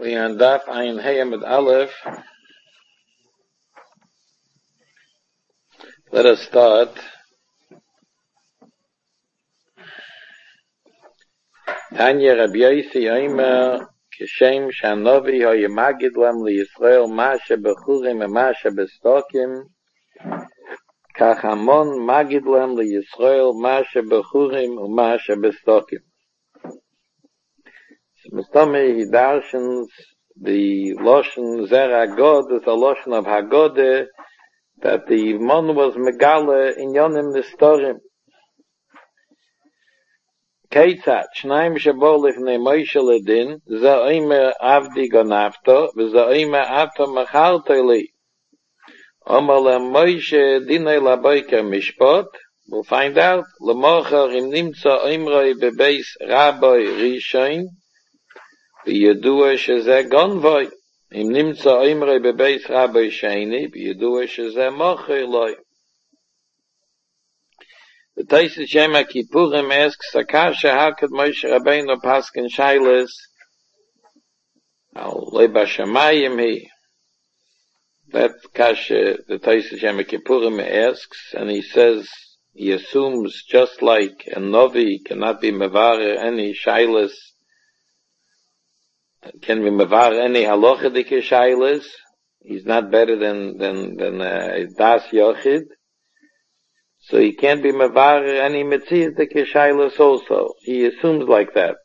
We are on Daf Ayin Hey Amud Aleph. Let us start. Tanya Rabbi Yossi Omer Kishem Shanovi Hoyemagid Lam LiYisrael Masha Bechurim and Masha Bestokim Kachamon Magid Lam LiYisrael Masha Bechurim and Masha Bestokim. So Mustami he darshans the Loshen Zer Hagod is a Loshen of Hagode that the Mon was Megale in Yonim Nestorim. Keitzat, Shnaim Shabo Lifnei Moshe Ledin, Ze Omer Avdi Gonafto, Ze Omer Ato Machalto Li. Omer Le Moshe Dinei Laboiker Mishpot, we'll find out, Lemocher Im Nimtza Omeroi Bebeis Rabbi Rishon, V'yedua Sheze Gonvoi, Im Nimtza Omeroi Bebeis Rabbi Sheni, V'yedua Sheze Mocher Loi. The Taisus Yom Kippurim asks Akasha, how could Moshe Rabbeinu paskin shaylas al leba shamayim he? That Kasha the Taisus Yom Kippurim asks, and he says he assumes just like a novi cannot be mevarer any shaylas, can be mevarer any halachadike shaylas. He's not better than das yochid. So he can't be mevarer any metzias the kishaylas also. He assumes like that.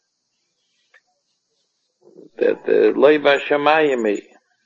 That loiba shamayim.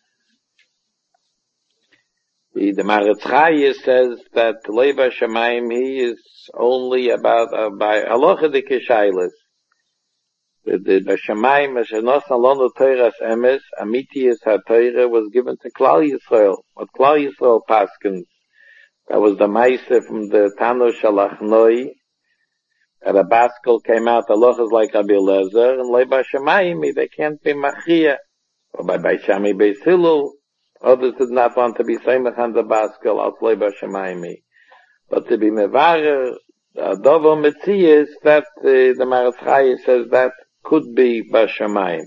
The Maretz Chayes says that loiba shamayim is only about by halacha the kishaylas. The shamayim as shenos alonu teiras emes amitius haTorah was given to Klal Yisrael. What Klal Yisrael paskins. That was the Maaseh from the Tano Shalachnoi. That a Baskel came out, the Lochas like Rabbi Eliezer, and Leiba Shemayim, they can't be Machia. Or by Shami Beis Hillel, others did not want to be Seimach on the Baskel, as Leiba Shemayim. But to be Mevarer, Dovo Metzias, that the Maretz Chayes says that could be Bashamayim.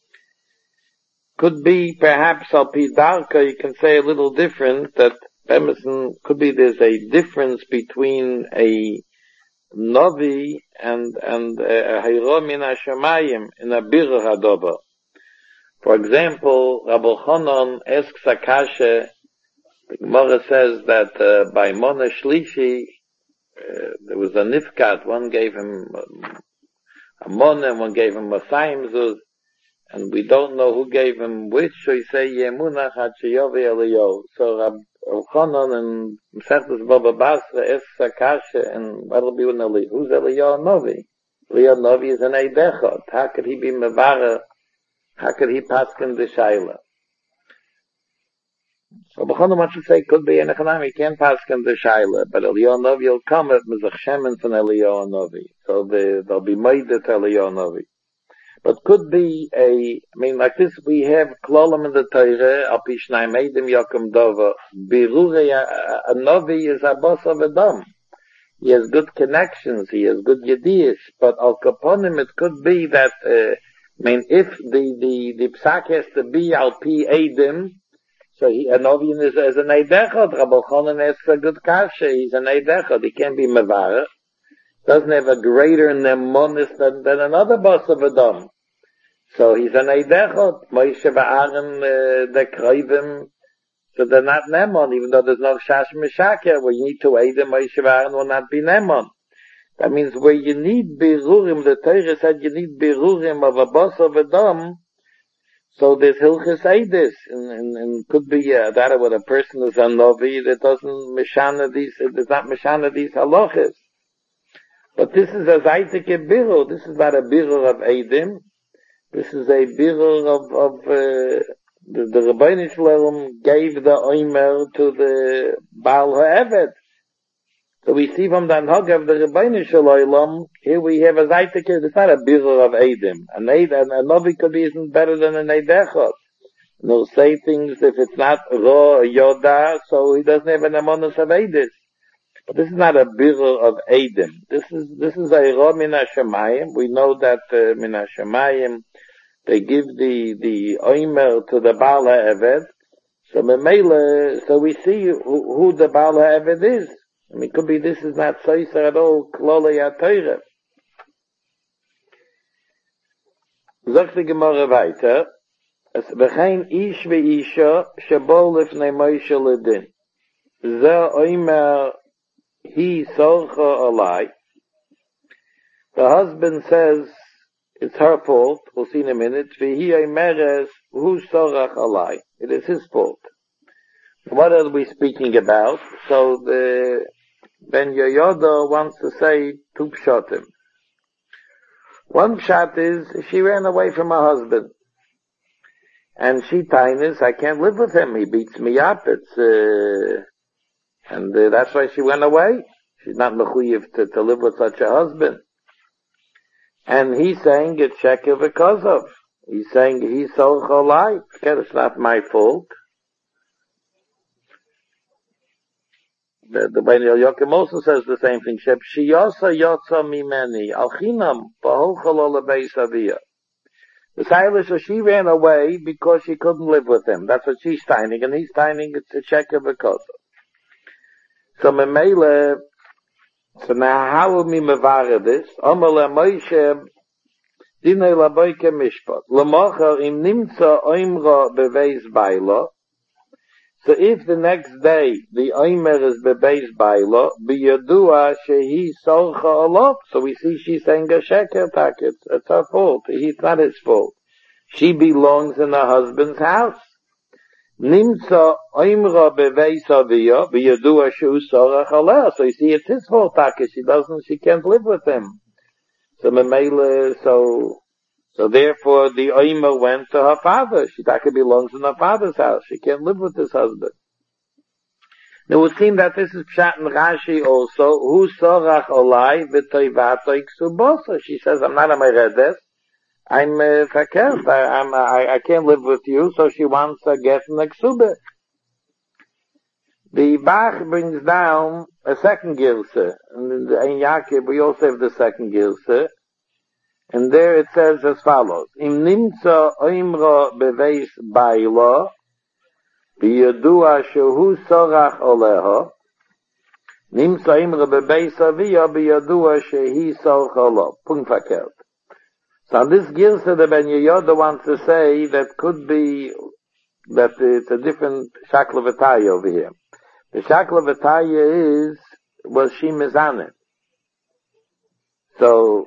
Could be, perhaps, Al Pi Darka, you can say a little different, that Emerson, could be there's a difference between a Novi and a Hayro min HaShamayim in a Bir HaDoba. For example, Rabbi Chanan asks Akasha, the Gemara says that by Mona Shlishi, there was a Nifkat, one gave him a Mona and one gave him a Saimzuz, and we don't know who gave him which, so he say Yemunach HaChayovi Eliyahu. So Rabbi Chanan and Mesechtes Baba Basra asks Akasha, and what'll be with Eli? Who's Eliyahu Novi? Eliyahu Novi is an Eidechot. How could he be Mevara? How could he paskin the Shaila? So Rabbi Chanan wants to say, could be in Echanam, he can't paskin the Shaila, but Eliyahu Novi will come at Mezach Shemen from Eliyahu Novi. So they'll be made to Eliyahu Novi. But could be like this, we have Klolam in the Torah, Al Pi Shnai Meidim Yokum Dova, Birurei, a Novi is a boss of Adam. He has good connections, he has good Yediyas, but Al Kaponim, it could be that, if the Psak has to be Al Pi Eidim, so a Novi is an Eidechot, Rabbi Chanan asks a good Kasha, he's an Eidechot, he can't be Mevarah. Doesn't have a greater nemonis than another boss of Adam. So he's an Eidechot. Moshe V'Aaron, the Kroivim, so they're not nemon, even though there's no Shash Meshakeh, where you need to aid them, Moshe V'Aaron will not be nemon. That means where you need Birurim, the Torah said you need Birurim of a boss of Adam, so there's Hilchis Eidis, and could be that when a person is a Novi, that doesn't Meshana these, it does not Meshana these halachas. But this is a Zaytik Birur. This is not a Birur of Eidim. This is a Birur of the Rebbeinu Shalom gave the Omer to the Baal HaEved. So we see from the Anhag of the Rebbeinu Shalom, here we have a Zaytik. It's not a Birur of Eidim. A Novi could be isn't better than an Eidechot. No say things if it's not Ro Yoda, so he doesn't have an Amonos of Eidis. But this is not a birur of Eidim. This is a Ro min HaShamayim. We know that min HaShamayim, they give the oimer to the Baal HaEved. So Memele, so we see who the Baal HaEved is. I mean, it could be this is not Soiser at all, Klolei HaTorah. Sagt die Gemara weiter, es bechein ish ve isha, shebol lifnei Moshe ledin. Ze oimer he sorcha alai. The husband says, it's her fault, we'll see in a minute, v'hi oimeres, hu sorach alai. It is his fault. What are we speaking about? So the Ben Yehoyada wants to say two pshatim. One pshat is she ran away from her husband, and she tainis, I can't live with him. He beats me up. That's why she went away. She's not mechuyev to live with such a husband. And he's saying it's sheker because of. He's saying he's so cholai. It's not my fault. The Ben Yochim also says the same thing. Sheyasa yotza mimeni al chinam b'holchol olebeis aviyah. The Silas, she ran away because she couldn't live with him. That's what she's steining, and he's steining it's a sheker because of. So Memele, so now how will we mevara this? Omer leMoshe dinei laboike mishpat lemocher im nimtza oimra beveis bailo. So if the next day the oimer is bebeis bailo, biyadua shehi sorcha alot. So we see she's saying a sheker taket. It's her fault. It's not his fault. She belongs in her husband's house. Nimtza oimra beveis aviyah biyadua shehu sorach aleh. So you see it's his fault taket. She can't live with him. So Memele, so therefore the oimer went to her father. She taka belongs in her father's house. She can't live with this husband. Now it would seem that this is Pshat and Rashi also. Hu sorach olai v'toivatoi ksubosa. She says, I'm not a meredes. I'm verkehrt. I can't live with you. So she wants a get in the ksube. The Bach brings down a second gilse. In Yaakov we also have the second gilse. And there it says as follows: Im nimtza oimra beveis bailo, biyadua shehu sorach oleha. Nimtza oimra beveis aviyah, biyadua shehi sorach oleha. Punkt verkehrt. So on this gilsa, the Ben Yehoyada wants to say that could be that it's a different shakla v'taya over here. The shakla v'taya was she mizaneh. So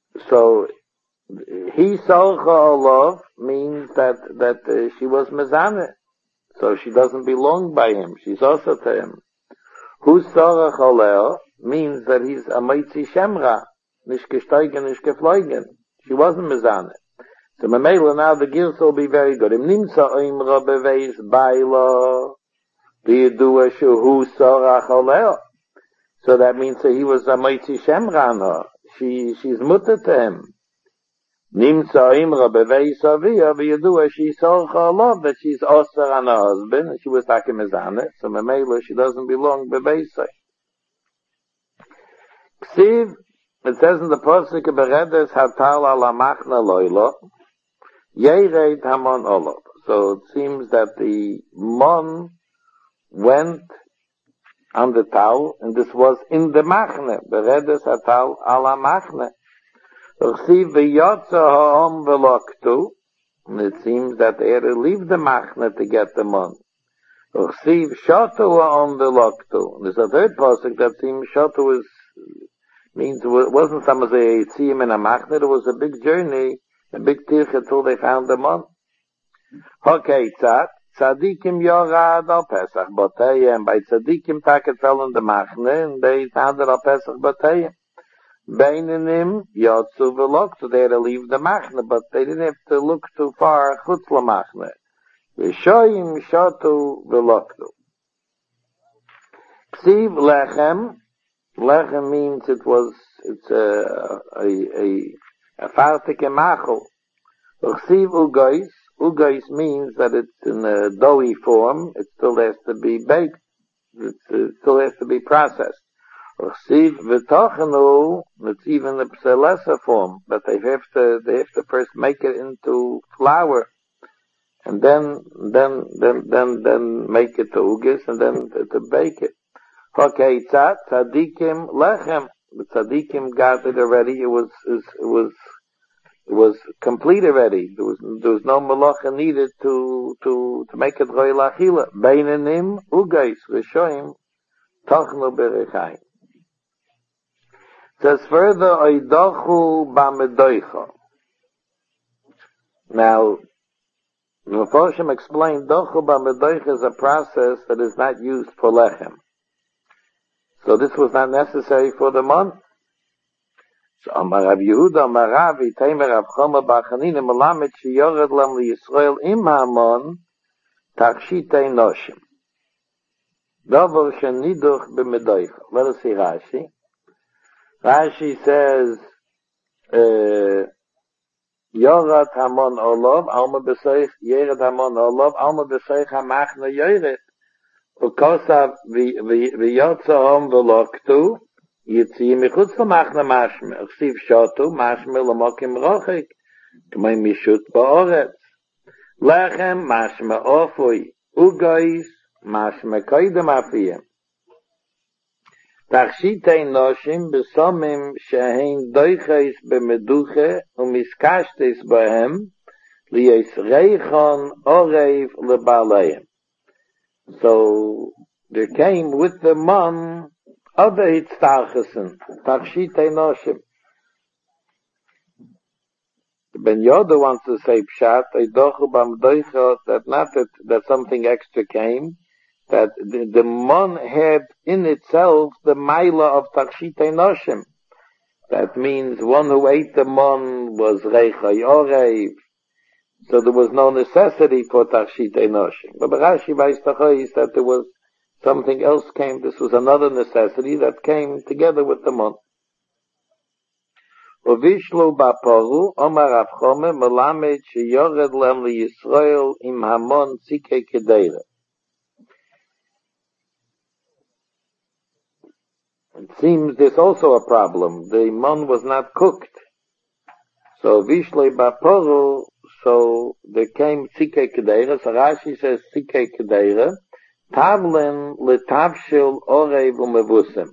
he sorcha olav means that she was mezaneh, so she doesn't belong by him. She's also to him. Hu sorach oleh means that he's a meitzi shemra, nicht gesteigen, nicht geflogen. She wasn't mezaneh. So Memele now the gilsa will be very good. Im nimtza oimra beveis bailo v'yadua shehu sorach oleh. So that means that he was a meitzi shemra on her. She's mutter to him. Nimtza imra beveis aviyah v'yadua she sorcha alav, that she's osir on her husband, and she was takim mezaneh, so Memele she doesn't belong beveisai. Ksiv, it says in the Pasuk beredes hatal ala machna loilo, yered hamon olav. So it seems that the mon went on the tal, and this was in the machne, beredes hatal ala machne. And it seems that they had to leave the machne to get the mon. There's a third pasuk that seems shotu means it wasn't some of the tziyim in a machne, it was a big journey, a big tircha until they found the mon. Okay, tzadikim yorad al Pesach botayim. By tzadikim taket fell in the machne, and they found it al Pesach botayim. Beinanim yotzu v'loktu. They had to leave the machne, but they didn't have to look too far. Chutz l'machne. V'shoyim shotu v'loktu. Ksiv lechem. Lechem means it's a fartike machel. Ksiv ugois. Ugois means that it's in a doughy form. It still has to be baked. It still has to be processed. Chsiv v'tochenu, it's even a lesser form, but they have to first make it into flour, and then make it to ugis, and then to bake it. Okay, tzadikim lechem. The tzadikim got it already. It was complete already. There was no malacha needed to make it roy lachila. Beinanim ugais v'shoim tochnu berichayim. Says further, oidochu b'medoicha. Now, the Mephoshim explained, dochu b'medoicha is a process that is not used for lechem. So this was not necessary for the month. So Amar Rav Yehuda, Amar Rav, Itaimer Rav Choma Bachanina, Melamed sheyored lam liyisrael im hamon, tachshitei noshim. Dover sheniduch b'medoicha. Let us see Rashi. Rashi says, Yorat hamon olov, alma b'seich, yered hamon olov, alma b'seich hamachna yoret. Ukosav v'yotzahom v'loktu, yitziyim michutz l'machna mashme, uchsiv shotu, mashme l'mokim rochik, k'may mishut ba'oretz. Lechem mashme ofui, ugois, mashme koidem afiyem. Tachshitei noshim besomim shehein doiches bemeduche umiskashtes bahem liyes reichon orev lebaleim. So there came with the man other hitztachesen, tachshitei noshim. Ben Yoda wants to say pshat, eidochu b'mdoicha, that something extra came, that the mon had in itself the maila of tachshitei noshim. That means one who ate the mon was reichai orev, so there was no necessity for tachshitei noshim. But Rashi Vaistachai is that there was something else came. This was another necessity that came together with the mon. Uvishlo baporu Omar Rav Chome melamed sheyored lem liyisrael im hamon tzikei kedeira. It seems there's also a problem. The mon was not cooked. So Vishle Baporu, so there came Tzikei Kedeira. So Rashi says Tzikei Kedeira. Tavlen letavshil orev umevusim.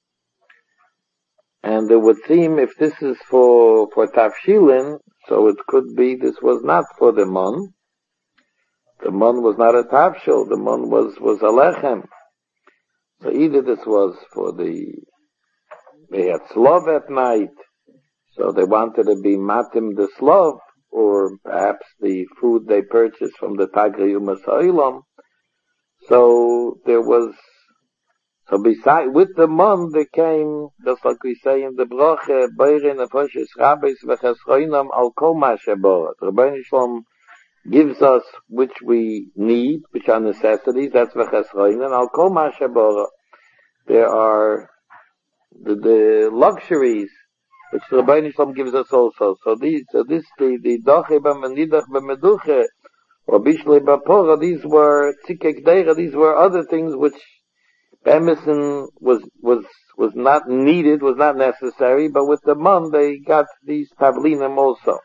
And it would seem if this is for tavshilin, so it could be this was not for the mon. The mon was not a tavshil. The mon was a lechem. So either this was for they had slov at night, so they wanted to be matim the slov, or perhaps the food they purchased from the Tagri Umas Ha'ilam. So there was, so beside, with the mon there came, just like we say in the Broche, Beirin Afoshes Rabbis V'chesroinam al kol ma shebora. The Rebbeinu Shalom gives us which we need, which are necessities, that's v'chesroinam al kol ma shebora. There are the luxuries which the Rebbeinu Shalom gives us also. So the doche b'menidach b'meduche or bishlei b'pora, these were tzikei kdeira, these were other things which Emerson was not needed, was not necessary, but with the mon they got these tavlinim also.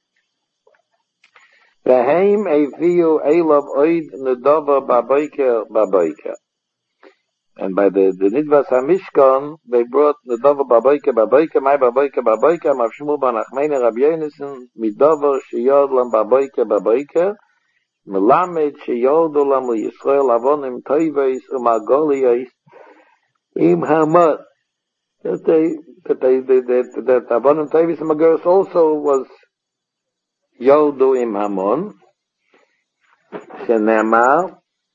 V'heim eviu elav oid nedova baboiker. And by the Nidvas HaMishkan, they brought Nedova baboiker, my baboiker, Mavshmu Banachmein Rabbi Yonason, Midover sheyod lam baboiker, Melamed sheyod lam Yisrael avonim toiveis umagoliyos im hamot. That avonim toiveis umagoliyos also was yodu im hamon. Shenemar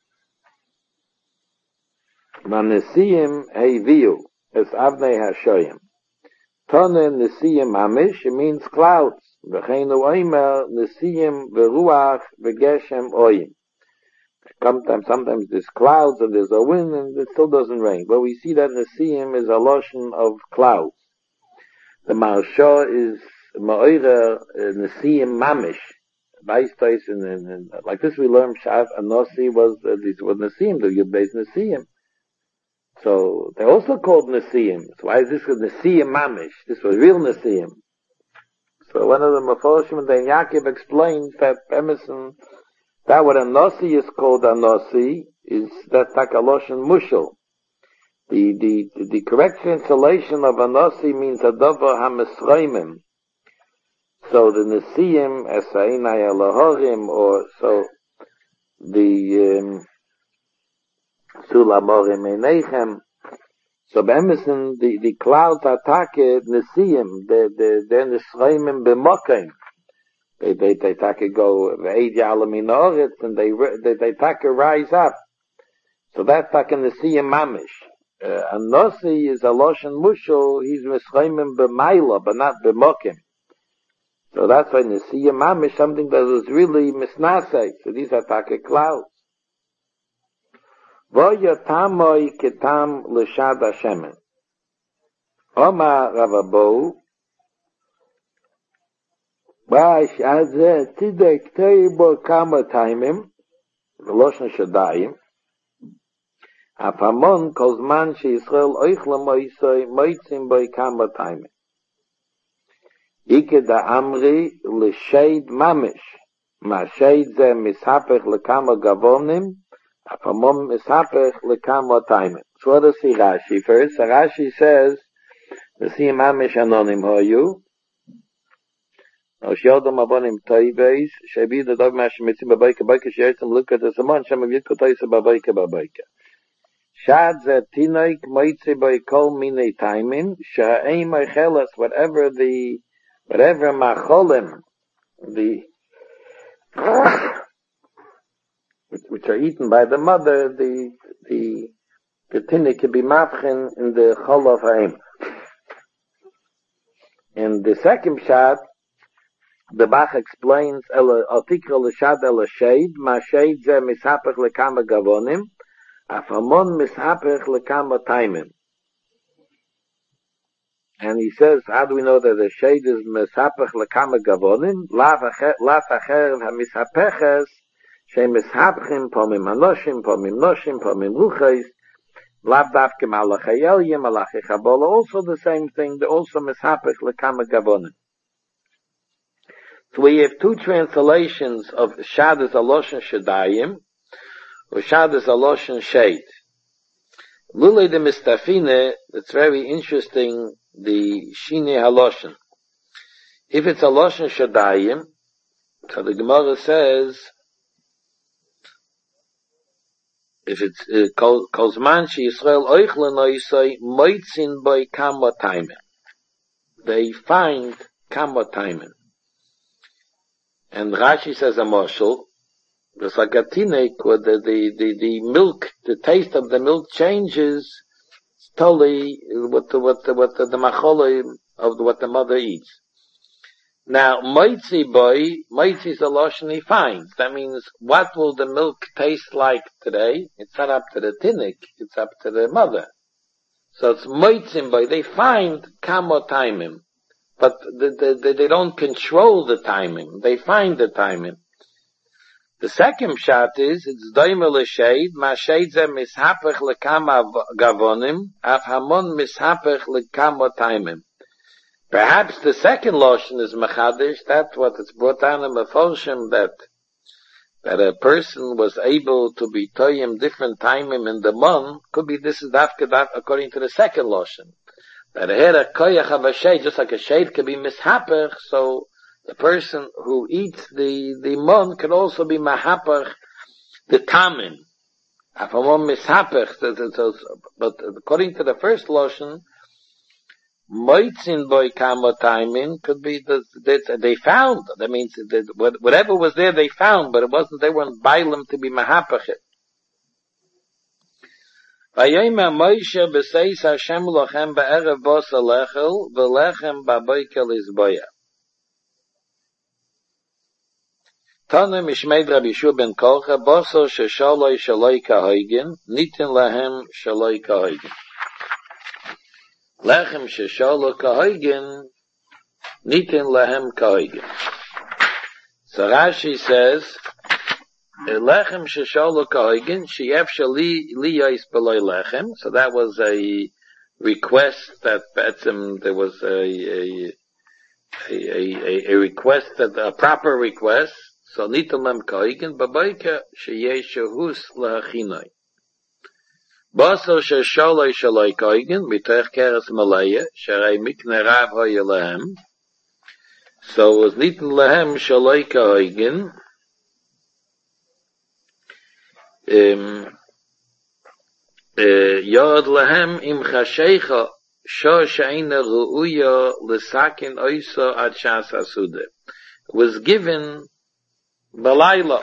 Manesiim heiviu es avnei hashoyim. Tone nesiim hamish, it means clouds. V'cheinu oimer nesiim v'ruach v'geshem oyim. Sometimes there's clouds and there's a wind and it still doesn't rain. But we see that nesiim is a lotion of clouds. The Maharsha is ma'oira nesiim mamish. And like this we learn Shav Anosi was these were nesiim, the Yud Beis nesiim. So they're also called Nesiim. So why is this called Nesiim Mamish? This was real Nesiim. So one of the Meforshim, then Yaakov explains that Emerson, that what a Nasi is called a Nasi, is that Takaloshan Mushal. The correct translation of a Nasi means a Davar HaMesraimim. So the Nesiim, Esainai Alahorim, or so the Sulamorim Einechem. So Emerson, the clouds attack Nesiim, they're Nesraimim b'mokim. They attack go Ve'ed Yalam in Oretz, and they attack rise up. So that's like a Nesiim Mamish. A Nasi is a Loshen Mushal, he's Nesraimim b'mayla, but not b'mokim. So that's why Nesiim Mamish, something that was really misnasei. So these attack clouds. Voyatamoi ketam l'shad Hashemen. Oma Ravabo. Bash azeh tidek teibo kama taimim. V'loshn shadayim. Afamon kozman she Yisrael oichle moisoi moitzim boi kama taimim. Ike da amri l'shed mamish. Ma shed ze mishapech l'kama gavonim. Afamom mishapech l'kama taimim. So what does see Rashi first? Rashi says, Nesiim Mamish anonim hoyu. Oshyodom abonim toiveis. Shebi the dog mash mitzim babayka babayka. Sheyetzim look at the samon. Shem yitko toisa babayka babayka. Shad ze tinoik moitzi by kol minei taimim. Sha'ei moichelas, whatever macholim, which are eaten by the mother, the tinnik can be mafchen in the chol of ha'im. In the second shad, the Bach explains, Altikra l'shad el shade, ma shade ze mishapech lekama gavonim, afamon mishapech lekama taimim. And he says, how do we know that the shade is mishapech lekama gavonim? La tacher ha-mishapeches, she mishapchim pomim anoshim, pomim noshim, pomim ruches, lav davke malachei elye, malachei chabola, also the same thing, they also mishapech lekama gavonim. So we have two translations of Shad as Aloshen Shadayim, or Shad as Aloshen Shade. Lulei de Mistafine, it's very interesting, the Shine Haloshen. If it's Aloshen Shadayim, so the Gemara says, if it's Kozman She Yisrael Oichle Noisoi Moitzin Boi Kama Taimen. They find Kama Taimen. And Rashi says a moshel, just like a tinek, where the milk, the taste of the milk changes totally what the macholoi of what the mother eats. Now, moitzi is a lotion he finds. That means, what will the milk taste like today? It's not up to the tinek, it's up to the mother. So it's moitzim boy, they find kamo taimim. But they don't control the timing. They find the timing. The second shot is, it's doimer l'shed, ma shed ze mishapech lekama gavonim, af hamon mishapech lekama taimim. Perhaps the second lotion is mechadish, that's what it's brought down in Meforshim, that a person was able to be toyim different timing in the month, could be this is dafka according to the second lotion. That had a koyach of a shade, just like a shade can be mishapach, so the person who eats the mon can also be mahapach the tamin. Afamon mishapach, but according to the first lotion, moitzin boy kamo taimin could be they found. That means that whatever was there they found, but it wasn't. They weren't bailim to be mahapach it. Vayema Moshe b'seis Hashem lochem be'erev bos alechel v'lechem b'boikel izboya. Tana mishmeid Rabbi Yeshua ben Kolcha boso sheshaloi shaloi kahoigin nitin lahem shaloi kahoigin. Lechem sheshaloi kahoigin nitin lahem kahoigin. So Rashi says lechem shesholu kahoigin sheyef shali liyos beloy lechem. So that was a request that there was a request, that a proper request. So nitalem kahoigin babayka sheyeshahus lachinoi. Basel shesholoi shaloi kahoigin mitoch keres malaya sharei mikne rav hoye lehem. So it was nitan lehem shaloi kahoigin. Yod lehem im chashecha sho she'ina ru'uya l'sakin oisa ad shas asude. It was given balayla.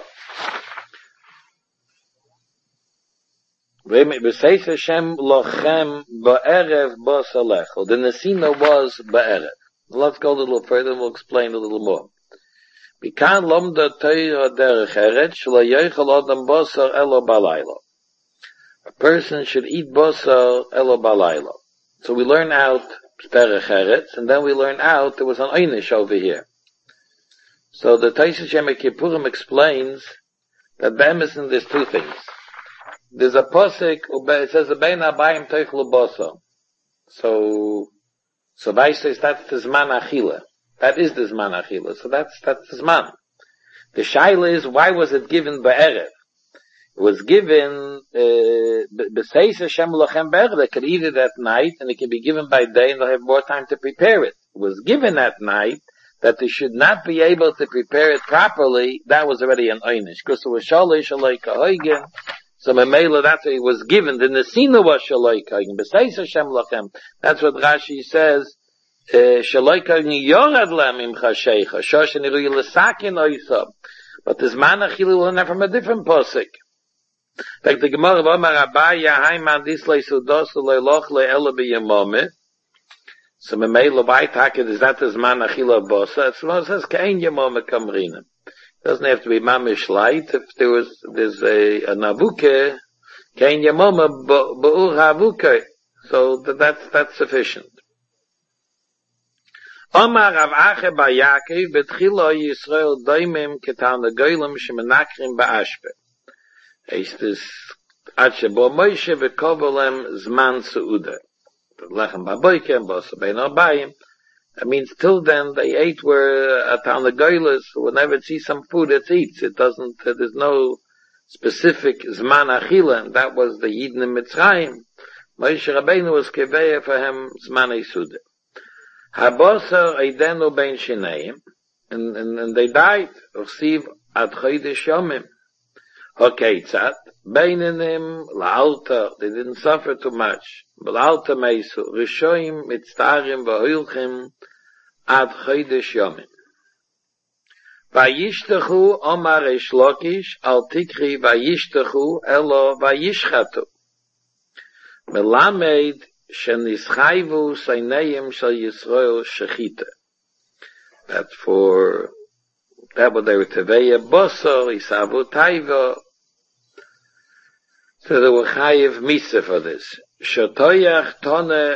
B'seis Hashem lochem ba'erev b'salechel. The nesina was ba'erev. Let's go a little further and we'll explain a little more. Bikan lomda teira derech eret shlo yochel adam basar elo balayla. A person should eat basar elo balayla. So we learn out derech eret, and then we learn out there was an einish over here. So the Taisus Yemek Kippurim explains that be'emesin there's two things. There's a posik, it says, Bein abayim teichlu basar. So Vai says that's the Zman Achila. That is the Zman Achila. So that's the Zman. The Shaila is, why was it given Ba'erev? It was given, B'seis Hashem lochem ba'erev. They could eat it at night, and it can be given by day, and they'll have more time to prepare it. It was given at night, that they should not be able to prepare it properly. That was already an einish. Because it was shaloi shaloi kahoigin. So Memela, that's what it was given. The Nesina was Shaloi Kayin. B'seis Hashem lachem. That's what Rashi says. Shaloi Kayin yorad lamim chashecha. Shoshen iru yilasakin oisab. But this man Achilu will learn from a different posik. Like the Gemara of Omar Abai Yahaim Adislei Sudosu Leiloch Le'ela B'yamomeh. So Memela, by Takid, is that this man Achilu Bosa? It says Kain Yamomeh Kamrinim. Doesn't have to be mamish light. If there's a navuke, kain yamoma ba'ur havuke. So that's sufficient. Omar Rav Ache bar Yaakov betchila Yisrael doimim ketan negolim shemenakrim ba'ashpe. Is this ad shebo Moshe v'kovolem zman seuda. Lechem ba'boiker and basa bein arbayim. That means till then they ate where at Tanagoylas, whenever it sees some food it eats. It doesn't, there's no specific Zman Achila, and that was the Yidin in Mitzrayim. Moshe Rabbeinu was keveya for him Zman Eisude. Habosar Eidenu Ben Shineim, and they died, Ursiv Ad Chodesh Yomim. Hoketzat, Beinanim, La'alta, they didn't suffer too much. La'alta Meisu, Rishoim, Mitztarim, V'hoilchim, Ad Chodesh Yomim. Vayishtachu, Omar Eish Lakish, Al Tikri, Vayishtachu, Elo, Vayishchatu. Melamed, Shenischaivu, Seineim, Shal Yisrael, Shechita. That's for, that what they were Teveya Bosor, Isavu Taiva. So there were Chayiv Misa for this. Shotoyach Tone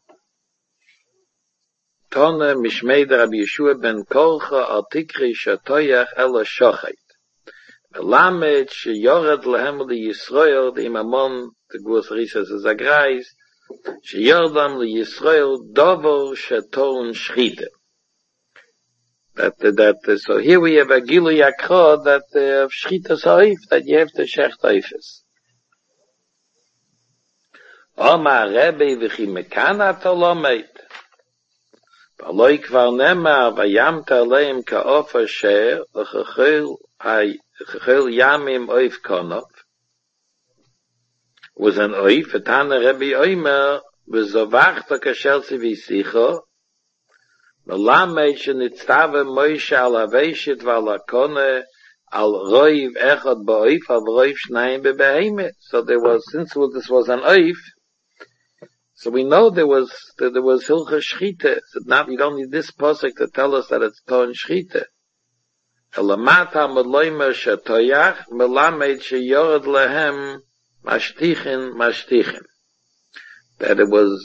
Mishmeid Rabbi Yeshua ben Kolcha Al Tikri Shotoyach Ela Shochet. Melamed Sheyored Lehem Li Yisrael the Imamon the Gvus Risas Zagrais Sheyordam Li Yisrael Dovo Sheton Shchite. So here we have a Gilu Yakro that of Shchita Saif, that you have to Shech Taifis. Omar Rebbe v'chi mekana tolomet. V'aloi kvar nemar v'yamta aleim ka'of asher v'chachil yamim oif konof. Was an oif, etana Rebbe oimer v'zovachta kasher tzivisicho v'lamed shenitztave Moshe al haveshit v'al hakone al roiv echad ba'oif al roiv shnayim bebehemet. So there was, since this was an oif, so we know there was Hilcha Shchita. So now we don't need this pasuk to tell us that it's Ton Shchita. Elamata Meloimer Shatoyach Melamed Sheyorad Lehem Mashtichin. That it was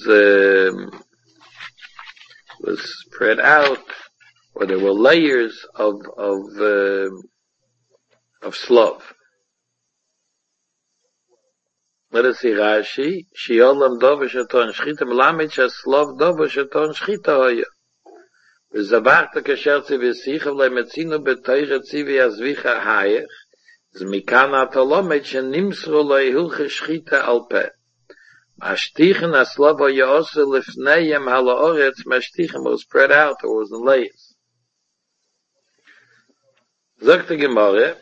spread out, or there were layers of slav. let us see Rashi, Shiolam Dover Sheton Shchita, Melamed Sheslov Dover Sheton Shchita Hoya. V'zavachta kasher tzivi sichav le'metzinu b'toyre tzivi azvicha hayech, zmikan atolomet shenimsru le'hilche shchita alpeh. Mashtichen aslav ha'ya'osu lifneyem hala'oretz, mashtichen was spread out, or was in layers. Sagt die Gemara,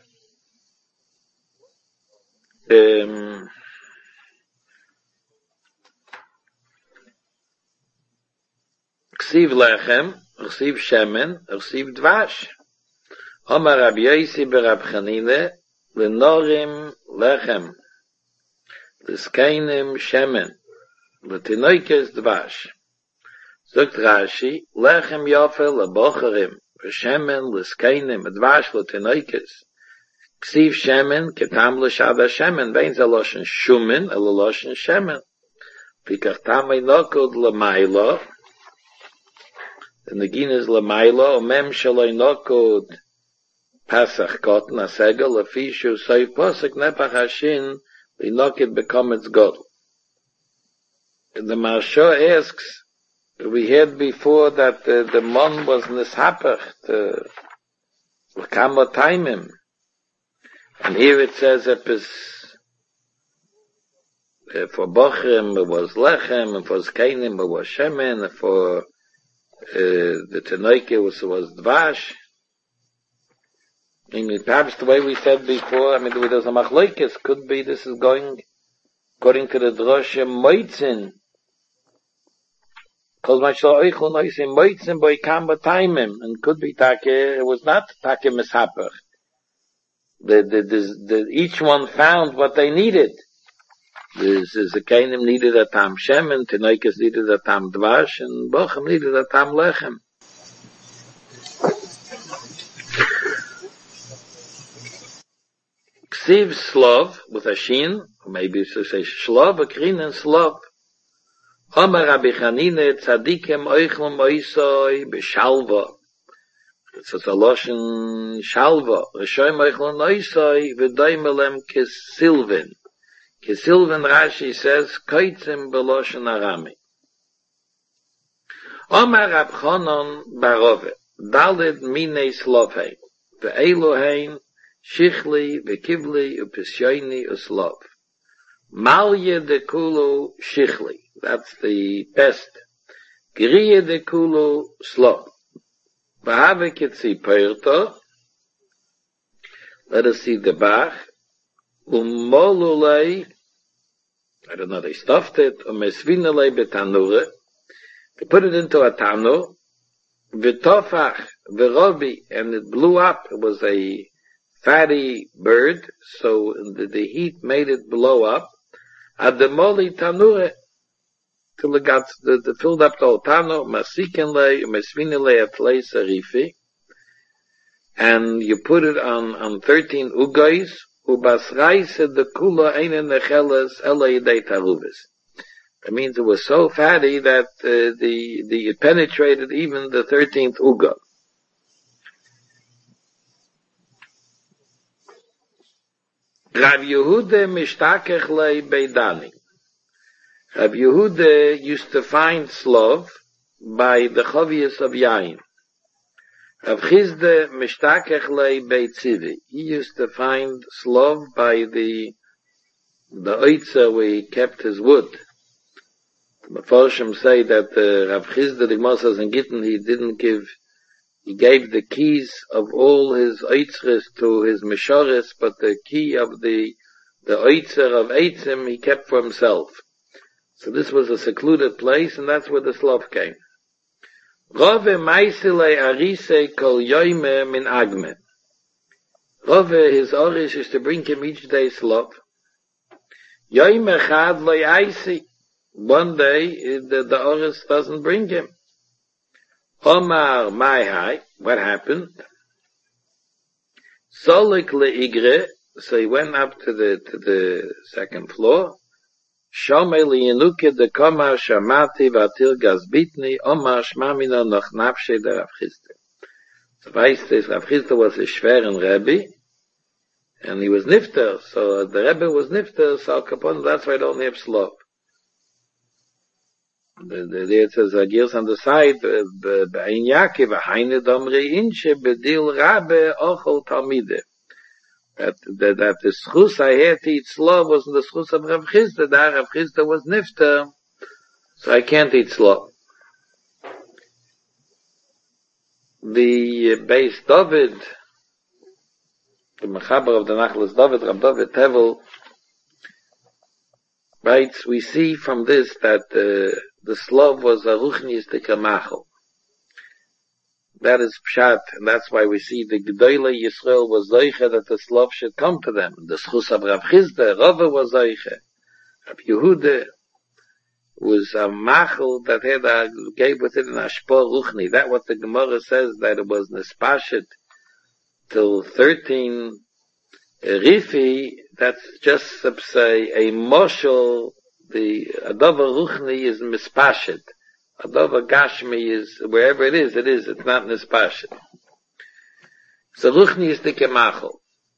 Ksiv lechem, Ksiv shemen, Ksiv dvash. Omar Rabbi Yosi berab Chanine, Lenorim lechem, Leskeinim shemen, Letinoikes dvash. Sagt Rashi, lechem yofel lebocherim, Shemen leskeinim, dvash letinoikes. Ksiv shemen, ketam l'shada shemen, vein ze loshen shumen, el loshen shemen. Pikach tamei nokod l'maylo, the negin is l'maylo, mem shaloi nokod pasach kotten, asegel, lefishu, soy posek nepach hashin, l'inokid bekomets godl. The Maharsha asks, we heard before that the mon was nishapach, l'kama taimim. And here it says that for bochrim it was lechem, and for skeinim it was shemen, and for the tenoike was dvash. I mean, perhaps the way we said before, I mean, there's a machlokes, could be this is going according to the drosha moitzin. Because my shal oichel noisim moitzin boi kamba taimim, and could be take, it was not take mishapach. Each one found what they needed. The kainim needed a tam shemen, tenoikes needed a tam dvash, and bochem needed a tam lechem. Ksiv slov, with a shin, maybe you should say shlov, a krin and slov. Omar Rabbi Chanine, tzadikem oichlom oisoi, b'shalva. It's a loshen shalva. Rishoyim oichlom oisoi, v'doimelem kesilvin. Kesilvin Rashi says, koitzim b'loshen arami. Omar Rab Chonon barove, daled minei slovheim, ve'eloheim, shichli, ve'kivli, u'pisyoini, u'slov. Malye de kulu shichli. That's the best. Griye de kulu slov. V'have kitzi peirto. Let us see the bach. Molulei. I don't know, they stuffed it. Mesvinelei betanure. They put it into a tanu. V'tofach v'robi. And it blew up. It was a fatty bird. So the heat made it blow up. Ademoli tanure. Till it got filled up the whole tano, masikenle, mesvinele a place arifi, and you put it on 13 ugais, ubasraise de kula eine necheles ele yedei taruvis. That means it was so fatty that it penetrated even the 13th uga. Rav Yehuda mishtakech le beidani. Rav Yehuda used to find slov by the chavias of yain. Rav Chizda mishtakech lei beitzivi. He used to find slov by the oitza where he kept his wood. The Mefarshim say that Rav Chizda, the Gemara says in Gittin, he gave the keys of all his oitzres to his mishoris, but the key of the oitzer of eitzim he kept for himself. So this was a secluded place, and that's where the slov came. Rove maisile arise kol yoime min agme. Rove, his orish is to bring him each day slov. Yoime chad lo yaisi. One day, the orish doesn't bring him. Omar maihai, what happened? Solik leigre, so he went up to the second floor. Shomeli Yenuke de Komar Shamati Vatil Gazbitni Omar Shmamina noch Nafshe der Rav Chizda. So weißt es, Rav Chizda was a schweren Rebbe, And he was nifter, so the Rebbe was nifter, so Kapon, that's why I don't have Slav. It says, Agirs on the side, Be'ain Yaakov, Haine Domre Inche, Bedil Rabbe, Ochel Talmide. That the schus I had to eat slav wasn't the schus of Rav Chisda. That Rav Chisda was nifter, so I can't eat slav. The base David, the Mechaber of the Nachlas David, Rav David Tevel, writes, we see from this that the slav was a ruchnistic machal. That is pshat, and that's why we see the Gedolei Yisrael was zoiche that the slav should come to them. The schus of Rav Chisda, Rava was zoiche. Rav Yehuda was a machal that gave with it an ashpor ruchni. That what the Gemara says, that it was nespashet till 13 rifi. That's just say a moshel. The adavar ruchni is mispashet. Adavar gashmi is wherever it is. It's not nispashet. So ruchni is the kemachel.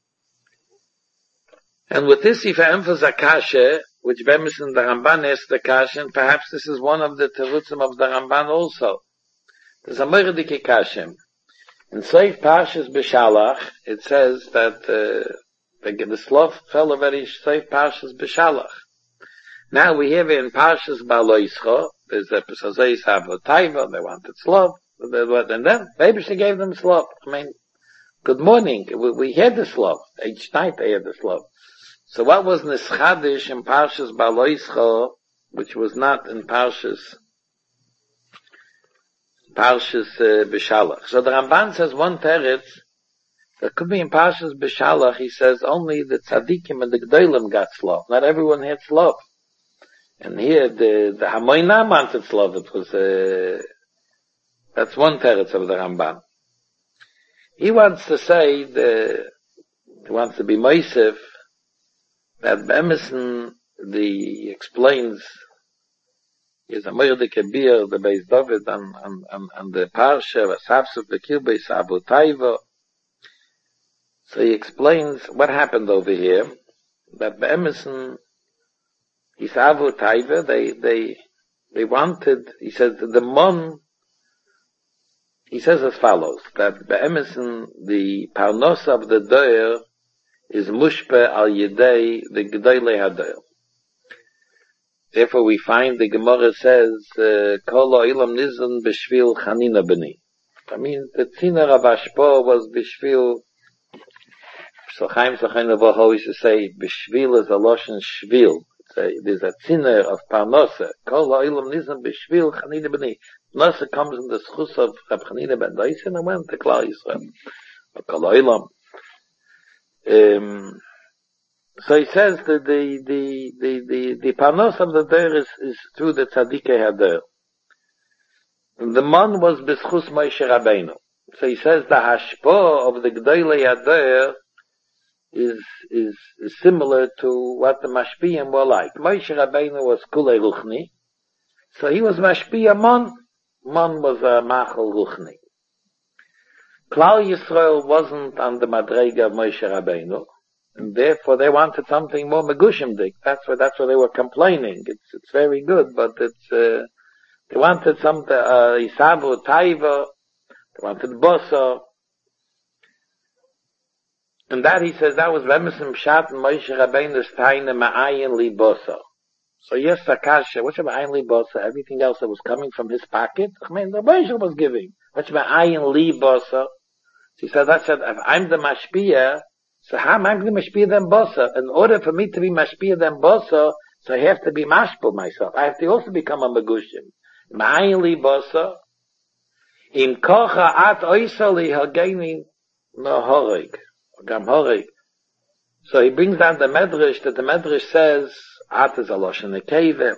And with this, if I emphasize kasha, which Bemis in the Ramban is the kasha, and perhaps this is one of the terutzim of the Ramban also. There's a mordike kashem. In Seif Parshas B'Shalach, it says that the slav fell already Seif Parshas B'Shalach. Now we have in Parshas Baloischa, there's a Pesazei Savotaiva, they wanted slav, and then maybe she gave them slav. I mean, good morning, we had the slav. Each night they had the slav. So what was Nischadish in Parshas Baloischa, which was not in Parshas B'Shalach. So the Ramban says one teretz, that could be in Parshas B'Shalach, he says only the tzaddikim and the gdolim got slav. Not everyone had slav. And here the Hamoinam wanted slav. It was, that's one teretz of the Ramban. He wants to say, he wants to be Moisef, that Emerson, he explains, is a mordike kabir, the Beis David, and the Parsha, Vasavsuf Bekir Abu Taiva. So he explains what happened over here, that Emerson, his Abu Taiva, they wanted, he says, the Mon, he says as follows, that Emerson, the Parnos of the Doer, is mushpe al yedei the Gedolei Hadoel. Therefore we find the Gemara says, Kol ha'olam nizon b'shvil Chanina b'ni. I mean, the tziner of Ashpo was b'shvil, so Chaim Zachanava always to say, b'shvil is a loshen shvil. There's a tziner of Parnosa. Kol ha'olam nizon b'shvil Chanina b'ni. Parnosa comes in the schus of Rab Chanina ben Doisen and went to Klal Yisrael. Kol ha'olam. So he says that the panos of the der is through the tzadikei hader. The man was b'schus Moshe Rabbeinu. So he says the hashpo of the Gedolei Hader is similar to what the mashpiyim were like. Moshe Rabbeinu was kulei ruchni, so he was mashpiyah man. Man was a machal ruchni. Klal Yisrael wasn't on the madrega of Moshe Rabbeinu, and therefore they wanted something more megushimdik. That's why they were complaining. It's very good, but they wanted something, Isabu Taiva, they wanted Bosa. And that he says, that was Vemesim Pshat and Moshe Rabbeinu's Taina Ma'ayin Li Bosa. So yes, Sakasha, what's Ma'ayin Li Bosa? Everything else that was coming from his pocket, I mean, the Moshe was giving. What's Ma'ayin Li Bosa? He said, that's it, if I'm the Mashpiyah, so how am I going to Mashpiyah them Bosa? In order for me to be Mashpiyah them Bosa, so I have to be Mashpul myself. I have to also become a Megushim. Ma'ayin Li Bosa, Im Kocha At Oisali Hageni No Horig. Gam Horig. So he brings down the Medrash, that the Medrash says, At is a Loshen Nekeve.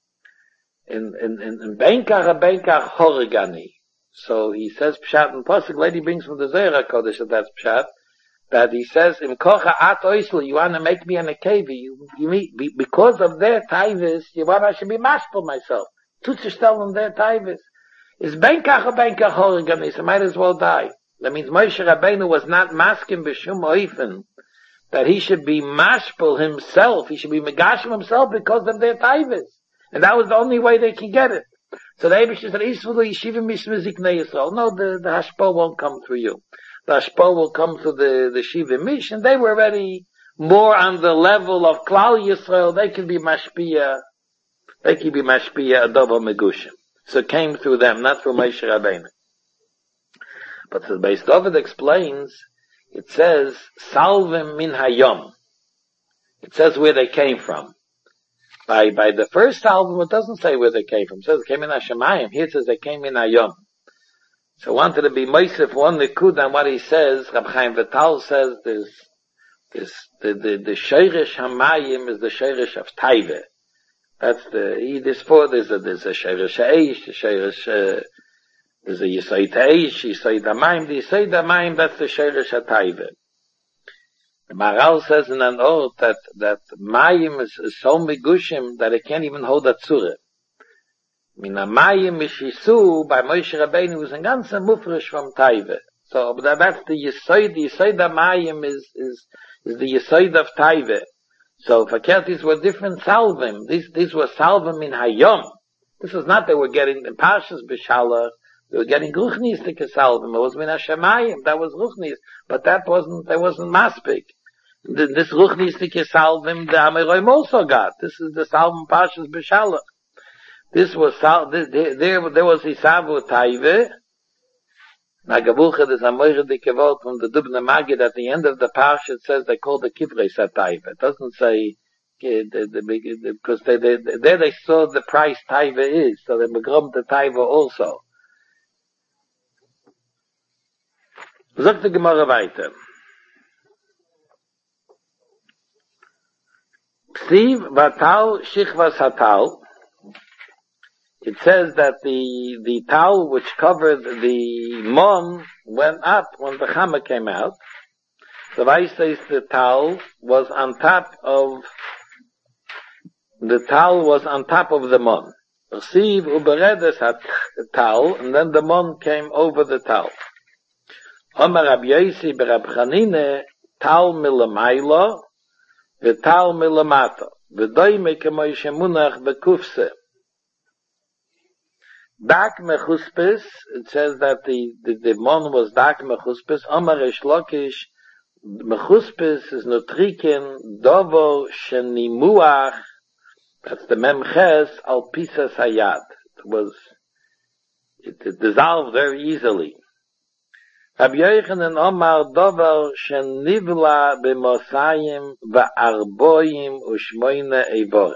In Benkach Horigani. So he says Pshat and Pasuk, lady brings from the Zohar Kodesh that's Pshat, that he says, Im Kocha At Oisli, you want to make me an Akevi, because of their taivis, you want I should be mashpul myself. Tutzistel on their taivis. Is Benkach or Benkach Horigani, so might as well die. That means Moshe Rabbeinu was not masking b'shum oifen, that he should be mashpul himself, he should be megashim himself because of their taivas. And that was the only way they could get it. So the Eibush said, Yeshiva Mishmazik Yisrael. No, the hashpah won't come through you. The hashpah will come through the Shiva Mish, and they were already more on the level of Klal Yisrael. They can be mashpia adova megushim. So it came through them, not through Moshe Rabbeinu. But the Beis David explains, it says, Salvim min hayom. It says where they came from. By the first album, it doesn't say where they came from. It says they came in Hashemayim. Here it says they came in Hayom. So I wanted to be Moisef one Nikud on what he says. Rab Chaim Vital says the Sheirish Hamayim is the Sheirish of Taive. That's there's a Sheirish Eish, there's a Yisoid Eish, Yisoid Hamayim. The Yisoid Hamayim, that's the Sheirish of Taive. The Maharal says in an oath that Mayim is so megushim that it can't even hold a tzure. Mina Mayim mishisu by Moshe Rabbeinu was a ganze mufresh from Taive. So that's the Yisoid. The Yisoid of Mayim is the Yisoid of Taive. So fakeltis were different salvim. These were salvim in Hayom. This was not they were getting the Parshas B'Shalach. They were getting ruchnis to salvim. It was min Hashemayim. That was ruchnis, but that wasn't maspik. This ruchnistik salvim the Ameroim also got. This is the salvim Parshas B'Shalach. This was there was Isavu Taive. Nagavucha there's a moire dikevot from the Dubna Magid at the end of the Parsha. It says they call the Kivrei Taive. It doesn't say because there they saw the price Taive is, so they begrom the Taive also. Sagt die Gemara weiter. Ksiv vatal shichvas hatal. It says that the tal which covered the mon went up when the Chama came out. The Vice says the tal was on top of the mon. Ksiv uberedes hatal, and then the mon came over the tal. Omar Rab Yosi berab Chanine tal milamaylo v'tal milamata v'doime k'moy shemunach bekufse. Dak mechuspes, it says that the mon was dak mechuspes. Omar Reish Lakish mechuspes is notriken dovo shenimuach. That's the memches al pisas hayad. It dissolved very easily. Rab Yochanan Omar dover shenivla b'mosayim va'arboyim u'shmoyne eivor.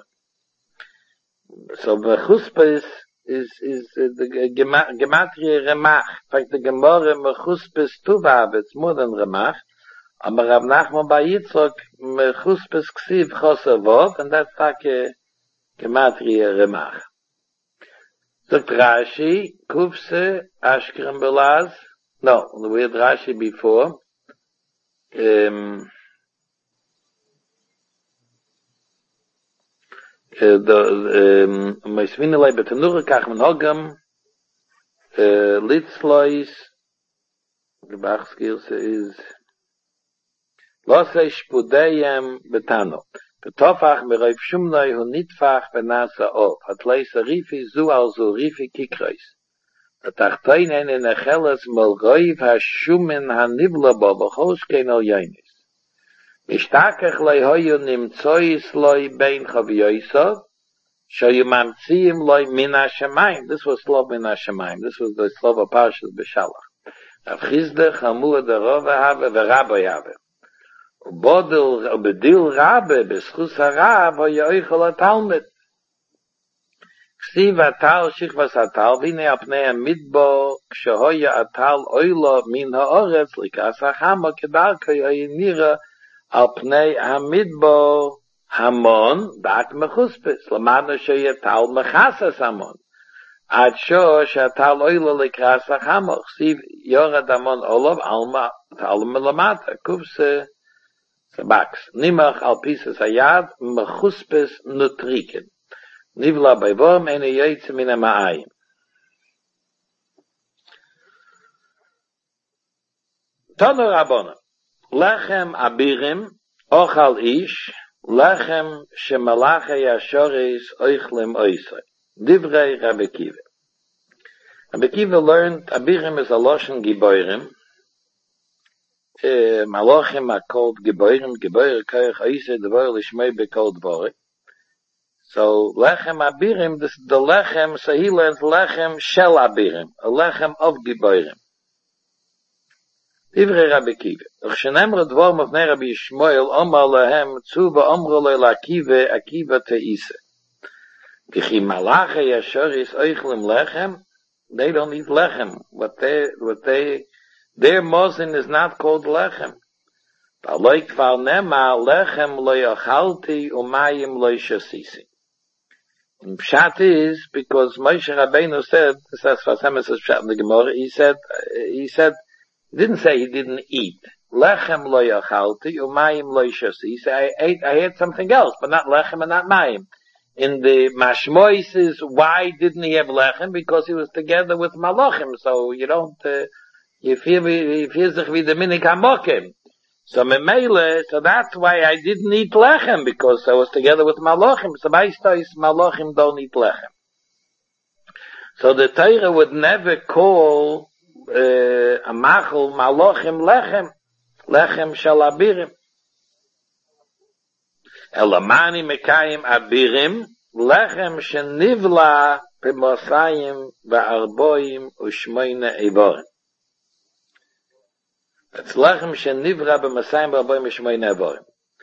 So mechuspes is the gematria remach. In fact, the Gemara mechuspes tuvav, it's more than remach. Amar Rav Nachman bar Yitzchok mechuspes ksiv chosavot, and that's like a gematria remach. So Rashi kufse ashkrem belaz. No, we had Rashi before. Meisvinelei betenure kach men hogam litzlois. The Bachskirse is Losei shpudeyem betano. Betofach meroif shumnoi hu nitfach benasa of. Hatleis arifi zu al zu rifi kikreis. Atachtoinen in echeles molgoiv hashumen hanivla bo b'choskein al yonis. Mishtakach loi hoyu nimtzois loi bein chavyoisov, shoyu mamtziim loi min hashemayim. This was Slov min hashemayim. This was the Slov of Parshas B'Shalach. Av Chizde chamua derove have v'rabbi have. Ubedil rabbe b'schus harab hoyu oichol atalmid. Ksiv atal shichvas atal v'nei apnei midbo kshehoya atal oilo min ha'oretz likas hachama kedarkei ha'yinira al pnei hamidbo hamon dak mechuspes lamadna sheyatal mechasas hamon ad sho sheatal oilo likras hachama ksiv yorad hamon olav alma talma lamata kufse sabaks nimach al pisas hayad mechuspes nutriken nivla by vorm ene yaitz min ha'ma'ayim. Tanu Rabbona Lechem abirim Ochal ish, lechem shemalache yashoris oichlem oisai. Divrei Rabbi Kiva. Rabbi Kiva learned, Abirim is a Loshen Giboirim. Malachim are called Geboirim, Geboir Koyach Oisai, Dvor Lishmei Bekol Dvorik. So, Lechem Abirim, this is the Lechem, so he learns Lechem Shel Abirim, a Lechem of Geboirim. Divrei Rabbi Kiva. Uchshenemre Dvorim of Rabbi Yishmael, Omar Lehem, Tzuva Omro Le Lakive, Akiva Teise. Kichi Malache Yashoris Oichlem Lechem, they don't eat Lechem. Their Mosin is not called Lechem. Ba'loik Fal Nema, Lechem Lo Yochalti, Umayim Lo Yashasisi. And Pshat is, because Moshe Rabbeinu said, this is Fasem says Pshat in the Gemara, he said, he didn't say he didn't eat. Lechem Lo Yochalti, Umayim Lo Yashasisi. He said, I ate something else, but not Lechem and not Mayim. In the Mashmois is, why didn't he have Lechem? Because he was together with Malachim, so you don't, you feel sich wie the Minik HaMokim. So Memele, so that's why I didn't eat Lechem, because I was together with Malachim. So Maistais, Malachim don't eat Lechem. So the Torah would never call, a Machel Malachim Lechem. Lechem Shel Abirim. Elamani Mekayim Abirim, Lechem Shenivla Pimosayim Va'arboim Ushmoyne Eivorim. It's Lechem Shenivla Pimosayim Va'arboim Ushmoyne Eivorim.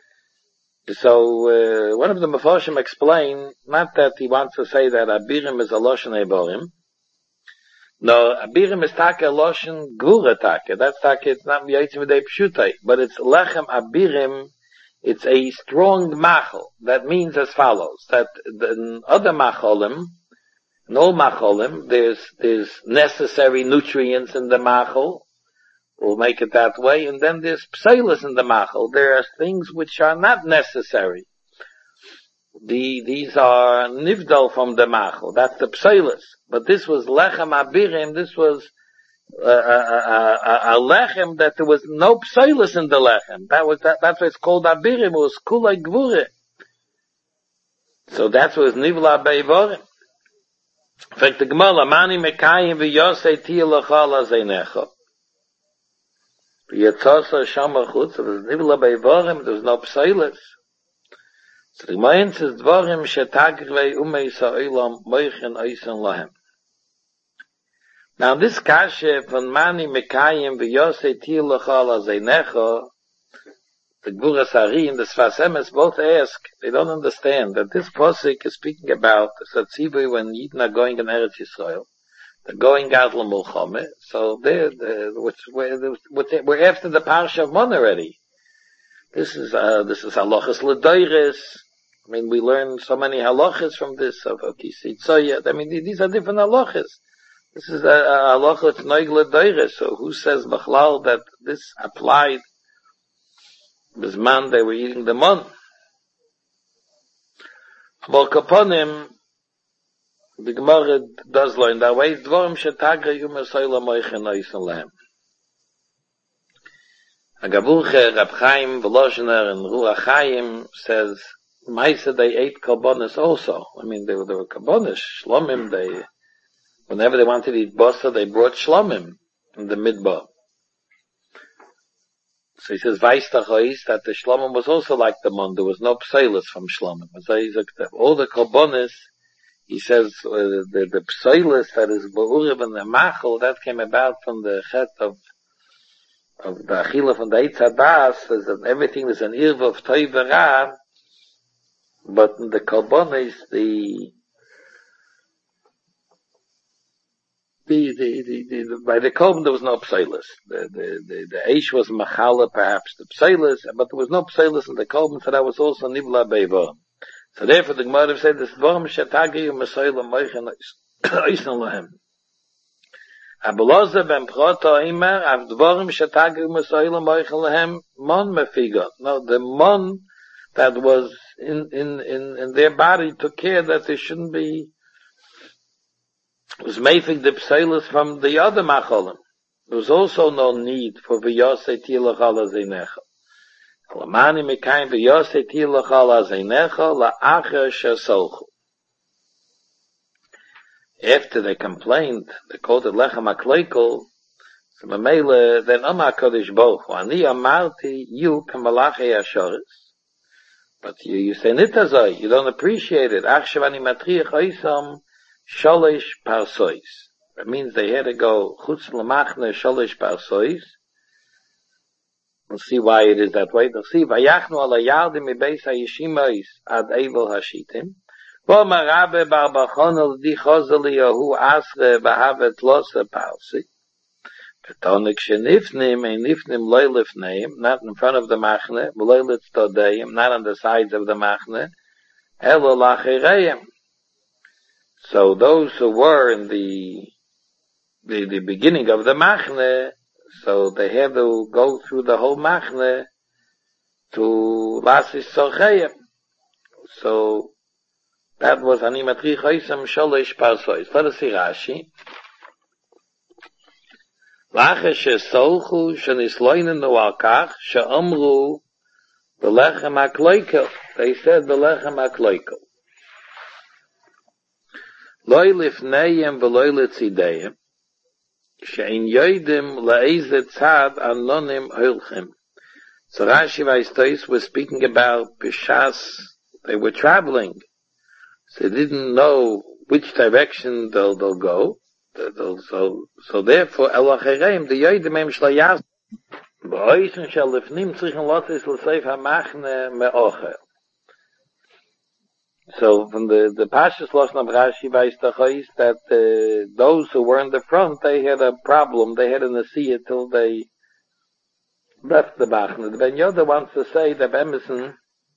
So, one of the Mefarshim explained, not that he wants to say that Abirim is a Loshen Eivorim. No, Abirim is Taka Loshen Gvura Taka. That's Taka, it's not Yotzim V'dei Pshutai, but it's Lechem Abirim. It's a strong machal. That means as follows, that in other macholim, in all macholim, there's necessary nutrients in the machal. We'll make it that way. And then there's pseilus in the machal. There are things which are not necessary. These are nivdal from the machal. That's the pseilus. But this was lechem abirim. This was a lechem that there was no pseilus in the lechem. That's why it's called abirim. It was kulay gvure. So that's what it's nivla beivorim. In fact, the Gemara, mani mekayim v'yosei tia l'chala zeinecha. V'yatzosa shama chutz. It was nivla beivorim. There was no pseilus. So the Gemara says dvorim shetagrei umei sa'ilam moichen oisen lahem. Now this kasha from Mani Mekayim v'Yosei Tir L'Chala Zeinecha, the Gvura Sari and the Sfas Emes both ask, they don't understand that this posik is speaking about the Tzibur when Yidden are going in Eretz Yisrael, they're going out l'Mulchame, so we're after the Parsha of Mon already. This is halachas l'doires. I mean, we learn so many halachas from this of Kisei Tzoya. I mean, these are different halachas. This is a halacha it's noigla doire. So who says b'chlal that this applied? Bisman they were eating the mon. But kaponim, the Gemara does learn that way. Dvorim shetagra yumasoyla moichen oisen lehem. Agavulche Rab Chaim Volozhiner and Ruach Chaim says, Maisa they ate karbonis also. I mean, they were karbonis, shlomim. Whenever they wanted to eat basa, they brought shlomim in the midbar. So he says, Vaistachois, that the shlomim was also like the mon. There was no pseilus from shlomim. So he's all the karbonis, he says, the pseilus that is ba'uriv and the machal, that came about from the chet of the achila from the Eitz Hadas, says that everything is an irva of toiv v'ra, but in the karbonis, by the korban there was no pseilus. The eish was machala, perhaps the pseilus, but there was no pseilus in the korban, so that was also nivla beivar. So therefore the Gemara said this dvorim shetagi u'mesoyla moichen oisen lahem. Abelazar ben Prota Imer av dvorim shetagi u'mesoyla moichen lahem mon mefigot. No, the mon that was in their body took care that there shouldn't be, was making the pseilus from the other macholim. There was also no need for v'yosei tir l'chala zeinecha. Lamani mekayim v'yosei tilachal azeinecha la'acher shesolchu. After they complained, they called it lechem hakloikel. So Mamela, then Amar Kodesh Baruch Hu, Ani Amarti, you Kamalachei Ashoris. But you say Nitazoi, you don't appreciate it. Achshav Ani Matriach Oisam Sholish Parsois. That means they had to go Chutz Lamachne Sholish Parsois. We'll see why it is that way. They'll see, Vayachnu ala Yardim Mibeis HaYeshimois Ad Eivel Hashitim. V'omar Rabbe Bar Bachonel Di Chozeli Yahu Asre Bahavet Losa Parsi. Katonik shenifnim and nifnim loy lifneim, not in front of the machne, loy litzodeim, not on the sides of the machne, elo lachireim. So those who were in the beginning of the machne, so they had to go through the whole machne to lasis socheim. So that was animatri choisam sholish parsois. Let us see Rashi. Lache shesolchu shenisloinenu al kach she'omru v'lechem hakloikel. They said v'lechem hakloikel. Loi lifneihem v'loi letzidehem she'in yoidim le'ezet tzad anonim hoilchem. So Rashi Vaystois was speaking about Bishas. They were traveling. So they didn't know which direction they'll go. So therefore, Elochereim, the Yodim Em Shlayas, B'oisen Shel Lifnim Tzrichen Lotis L'Seif HaMachne Me'ocher. So from the Pashas Loshen of Rashi Vaystois that those who were in the front, they had a problem. They had to see it till they left the Machne. The Ben Yoda wants to say that Emerson,